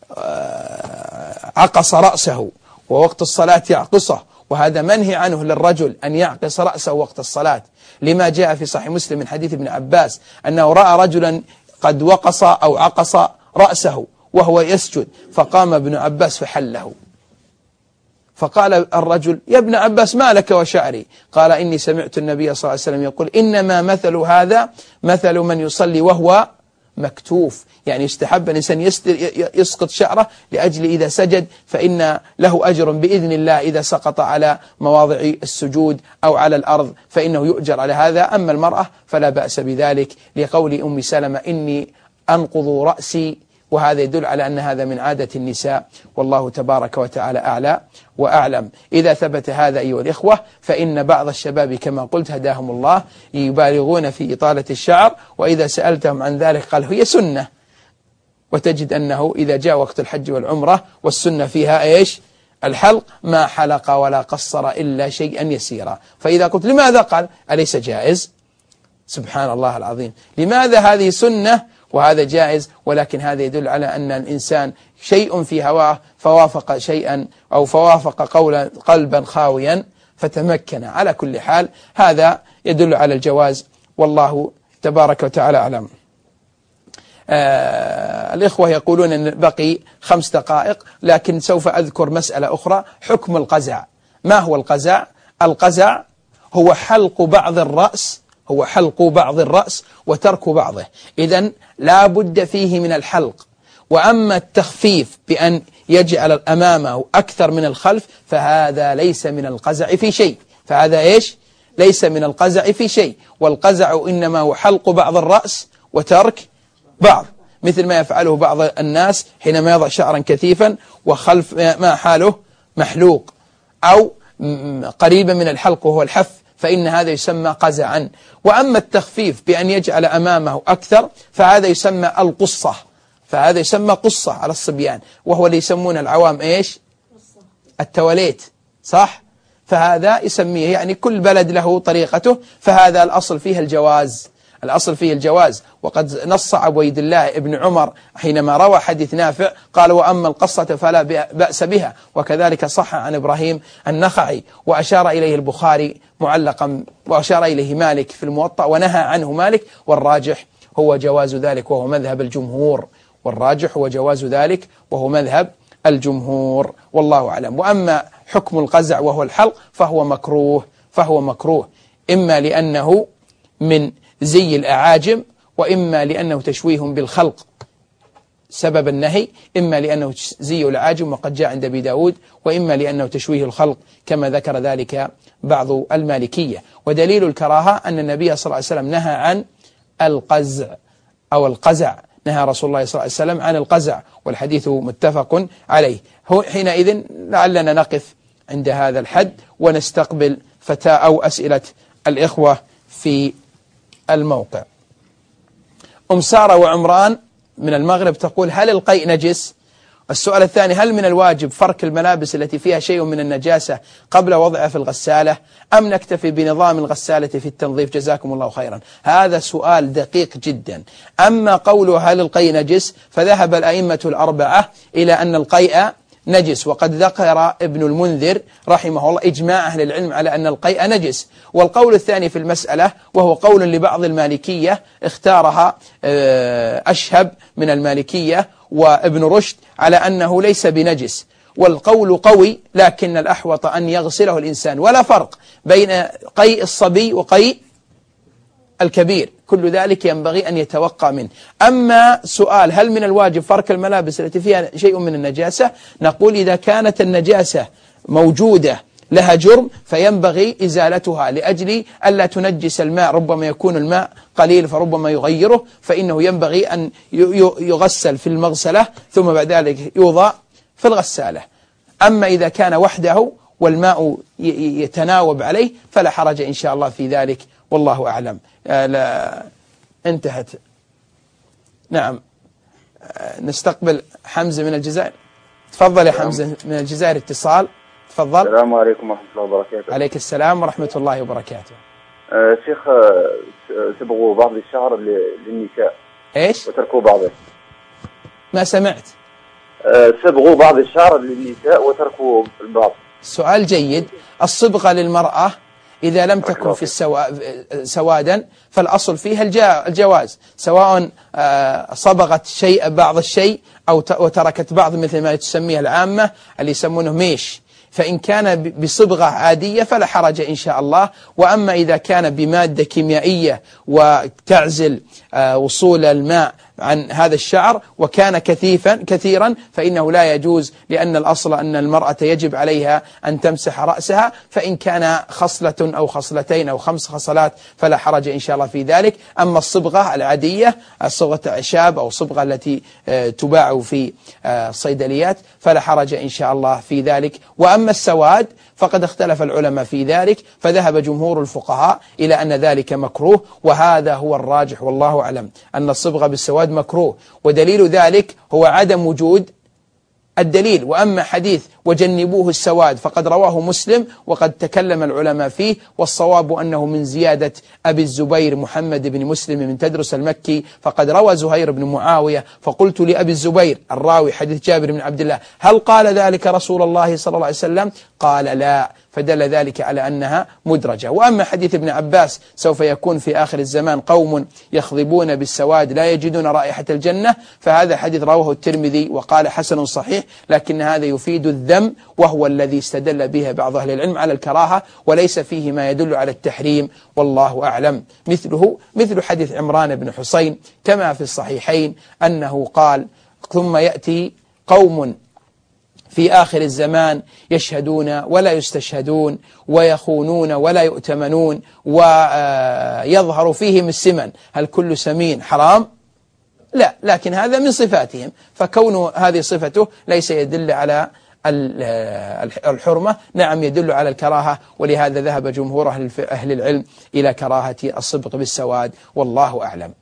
عقص رأسه ووقت الصلاة يعقصه، وهذا منهي عنه للرجل أن يعقص رأسه وقت الصلاة، لما جاء في صحيح مسلم من حديث ابن عباس أنه رأى رجلا قد وقص أو عقص رأسه وهو يسجد، فقام ابن عباس فحله. فقال الرجل: يا ابن عباس ما لك وشعري؟ قال: إني سمعت النبي صلى الله عليه وسلم يقول: إنما مثل هذا مثل من يصلي وهو مكتوف، يعني يستحب الإنسان يسقط شعره لأجل إذا سجد فإن له أجر بإذن الله، إذا سقط على مواضع السجود أو على الأرض فإنه يؤجر على هذا. أما المرأة فلا بأس بذلك، لقول أم سلمة: إني أنقض رأسي وهذا يدل على أن هذا من عادة النساء، والله تبارك وتعالى أعلى وأعلم. إذا ثبت هذا أيها الإخوة فإن بعض الشباب كما قلت هداهم الله يبالغون في إطالة الشعر، وإذا سألتهم عن ذلك قال هي سنة، وتجد أنه إذا جاء وقت الحج والعمرة والسنة فيها إيش؟ الحلق، ما حلق ولا قصر إلا شيئا يسيرا. فإذا قلت لماذا؟ قال أليس جائز؟ سبحان الله العظيم، لماذا هذه سنة وهذا جائز؟ ولكن هذا يدل على أن الإنسان شيء في هواه فوافق شيئا أو فوافق قولا قلبا خاويا فتمكن. على كل حال هذا يدل على الجواز، والله تبارك وتعالى أعلم. آه الإخوة يقولون أن بقي خمس دقائق، لكن سوف أذكر مسألة أخرى، حكم القزع. ما هو القزع؟ القزع هو حلق بعض الرأس هو حلق بعض الرأس وترك بعضه، إذن لا بد فيه من الحلق. وأما التخفيف بأن يجعل أمامه أكثر من الخلف فهذا ليس من القزع في شيء، فهذا إيش؟ ليس من القزع في شيء. والقزع إنما هو حلق بعض الرأس وترك بعض، مثل ما يفعله بعض الناس حينما يضع شعرا كثيفا وخلف ما حاله محلوق أو قريبا من الحلق وهو الحف، فإن هذا يسمى قزعا. وأما التخفيف بأن يجعل أمامه أكثر فهذا يسمى القصة، فهذا يسمى قصة على الصبيان، وهو اللي يسمون العوام إيش؟ التواليت، صح؟ فهذا يسميه، يعني كل بلد له طريقته، فهذا الأصل فيه الجواز، الأصل فيه الجواز. وقد نص عبيد الله ابن عمر حينما روى حديث نافع قال وأما القصة فلا بأس بها، وكذلك صح عن إبراهيم النخعي، وأشار إليه البخاري معلقا، وأشار إليه مالك في الموطأ ونهى عنه مالك، والراجح هو جواز ذلك وهو مذهب الجمهور، والراجح هو جواز ذلك وهو مذهب الجمهور، والله أعلم. وأما حكم القزع وهو الحلق فهو مكروه، فهو مكروه إما لأنه من زي الأعاجم، وإما لأنه تشويه بالخلق سبب النهي، إما لأنه زي الأعاجم وقد جاء عند أبي داود، وإما لأنه تشويه الخلق كما ذكر ذلك بعض المالكية. ودليل الكراهة أن النبي صلى الله عليه وسلم نهى عن القزع أو القزع، نهى رسول الله صلى الله عليه وسلم عن القزع، والحديث متفق عليه. حينئذ لعلنا نقف عند هذا الحد ونستقبل فتاة أو أسئلة الإخوة في الموقع. أم سارة وعمران من المغرب تقول هل القيء نجس؟ السؤال الثاني هل من الواجب فرك الملابس التي فيها شيء من النجاسة قبل وضعها في الغسالة أم نكتفي بنظام الغسالة في التنظيف؟ جزاكم الله خيرا. هذا سؤال دقيق جدا. أما قوله هل القيء نجس فذهب الأئمة الأربعة إلى أن القيء نجس، وقد ذكر ابن المنذر رحمه الله إجماع أهل العلم على أن القيء نجس. والقول الثاني في المسألة وهو قول لبعض المالكية اختارها أشهب من المالكية وابن رشد على أنه ليس بنجس، والقول قوي، لكن الأحوط أن يغسله الإنسان، ولا فرق بين قيء الصبي وقيء الكبير، كل ذلك ينبغي أن يتوقع منه. أما سؤال هل من الواجب فرك الملابس التي فيها شيء من النجاسة، نقول إذا كانت النجاسة موجودة لها جرم فينبغي إزالتها لأجل ألا تنجس الماء، ربما يكون الماء قليل فربما يغيره، فإنه ينبغي أن يغسل في المغسلة ثم بعد ذلك يوضع في الغسالة. أما إذا كان وحده والماء يتناوب عليه فلا حرج إن شاء الله في ذلك، والله أعلم. آه لا انتهت. نعم. آه نستقبل حمزة من الجزائر. تفضل يا حمزة من الجزائر، اتصال. تفضل. السلام عليكم ورحمة الله وبركاته. عليك السلام ورحمة الله وبركاته. آه شيخ، آه سبغوا بعض الشعر للنساء ايش؟ وتركوا بعضه. ما سمعت. آه سبغوا بعض الشعر للنساء وتركوا البعض. سؤال جيد. الصبغة للمرأة إذا لم تكن في السوا... سوادا فالأصل فيها الجواز، سواء صبغت شيء بعض الشيء أو وتركت بعض، مثل ما تسميها العامة اللي يسمونه ميش. فإن كان بصبغة عادية فلا حرج إن شاء الله. وأما إذا كان بمادة كيميائية وتعزل وصول الماء عن هذا الشعر وكان كثيفا كثيرا فإنه لا يجوز، لأن الأصل أن المرأة يجب عليها أن تمسح رأسها، فإن كان خصلة أو خصلتين أو خمس خصلات فلا حرج إن شاء الله في ذلك. أما الصبغة العادية، الصبغة الأعشاب أو الصبغة التي تباع في الصيدليات فلا حرج إن شاء الله في ذلك. وأما السواد فقد اختلف العلماء في ذلك، فذهب جمهور الفقهاء إلى أن ذلك مكروه، وهذا هو الراجح والله أعلم، أن الصبغة بالسواد مكروه. ودليل ذلك هو عدم وجود الدليل. وأما حديث وجنبوه السواد فقد رواه مسلم وقد تكلم العلماء فيه، والصواب أنه من زيادة أبي الزبير محمد بن مسلم من تدرس المكي، فقد روى زهير بن معاوية فقلت لأبي الزبير الراوي حديث جابر بن عبد الله هل قال ذلك رسول الله صلى الله عليه وسلم؟ قال لا، فدل ذلك على أنها مدرجة. وأما حديث ابن عباس سوف يكون في آخر الزمان قوم يخضبون بالسواد لا يجدون رائحة الجنة، فهذا حديث رواه الترمذي وقال حسن صحيح، لكن هذا يفيد الذم، وهو الذي استدل به بعض أهل العلم على الكراهة، وليس فيه ما يدل على التحريم والله أعلم. مثله مثل حديث عمران بن حسين كما في الصحيحين أنه قال ثم يأتي قوم في آخر الزمان يشهدون ولا يستشهدون ويخونون ولا يؤتمنون ويظهر فيهم السمن. هل كل سمين حرام؟ لا، لكن هذا من صفاتهم، فكون هذه صفته ليس يدل على الحرمة، نعم يدل على الكراهة، ولهذا ذهب جمهور أهل العلم إلى كراهة الصبغ بالسواد والله أعلم.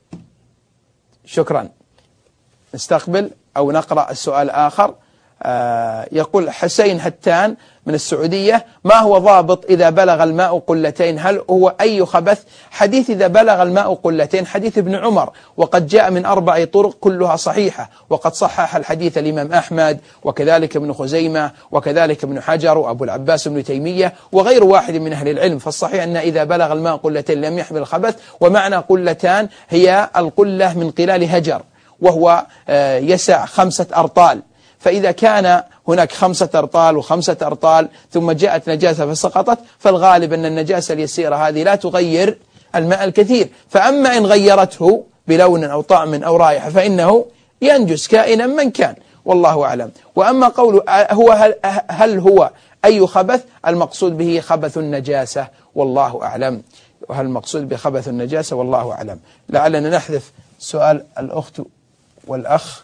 شكرا. نستقبل أو نقرأ السؤال الآخر. آه يقول حسين هتان من السعودية: ما هو ضابط إذا بلغ الماء قلتين؟ هل هو أي خبث؟ حديث إذا بلغ الماء قلتين حديث ابن عمر، وقد جاء من أربع طرق كلها صحيحة، وقد صحح الحديث الإمام أحمد وكذلك ابن خزيمة وكذلك ابن حجر وأبو العباس ابن تيمية وغير واحد من أهل العلم. فالصحيح أن إذا بلغ الماء قلتين لم يحمل الخبث. ومعنى قلتان هي القلة من قلال هجر، وهو آه يسع خمسة أرطال، فإذا كان هناك خمسة أرطال وخمسة أرطال ثم جاءت نجاسة فسقطت، فالغالب أن النجاسة اليسيرة هذه لا تغير الماء الكثير، فأما إن غيرته بلون أو طعم أو رائحة فإنه ينجس كائنا من كان والله أعلم. وأما قوله هو هل, هل هو أي خبث؟ المقصود به خبث النجاسة والله أعلم. وهل المقصود بخبث النجاسة والله أعلم. لعلنا نحذف سؤال الأخت والأخ.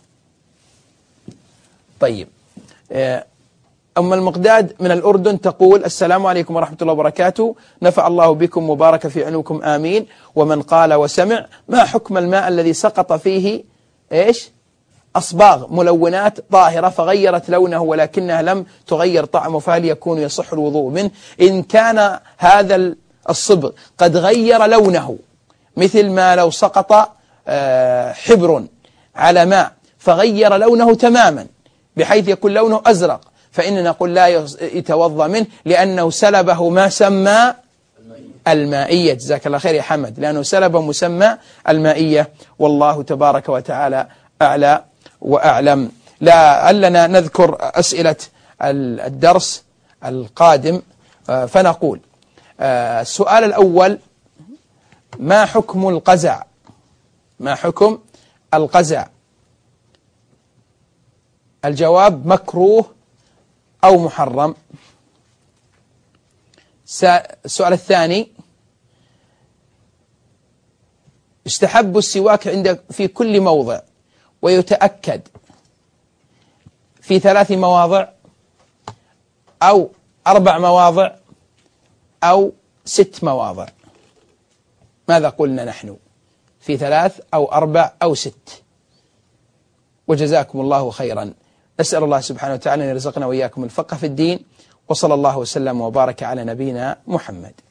طيب، أم المقداد من الأردن تقول: السلام عليكم ورحمة الله وبركاته، نفع الله بكم وبارك في علمكم آمين. ومن قال وسمع، ما حكم الماء الذي سقط فيه إيش أصباغ ملونات طاهرة فغيرت لونه ولكنها لم تغير طعمه، فهل يكون يصح الوضوء منه؟ إن كان هذا الصبغ قد غير لونه، مثل ما لو سقط حبر على ماء فغير لونه تماما بحيث يكون لونه أزرق، فإننا نقول لا يتوضأ منه، لأنه سلبه ما سمى المائية. جزاك الله خير يا حمد، لأنه سلب مسمى المائية، والله تبارك وتعالى أعلى وأعلم. لعلنا نذكر أسئلة الدرس القادم، فنقول: السؤال الأول: ما حكم القزع؟ ما حكم القزع؟ الجواب: مكروه أو محرم. السؤال الثاني: يستحب السواك عند في كل موضع، ويتأكد في ثلاث مواضع أو أربع مواضع أو ست مواضع. ماذا قلنا نحن؟ في ثلاث أو أربع أو ست. وجزاكم الله خيرا. نسأل الله سبحانه وتعالى أن يرزقنا وإياكم الفقه في الدين، وصلى الله وسلم وبارك على نبينا محمد.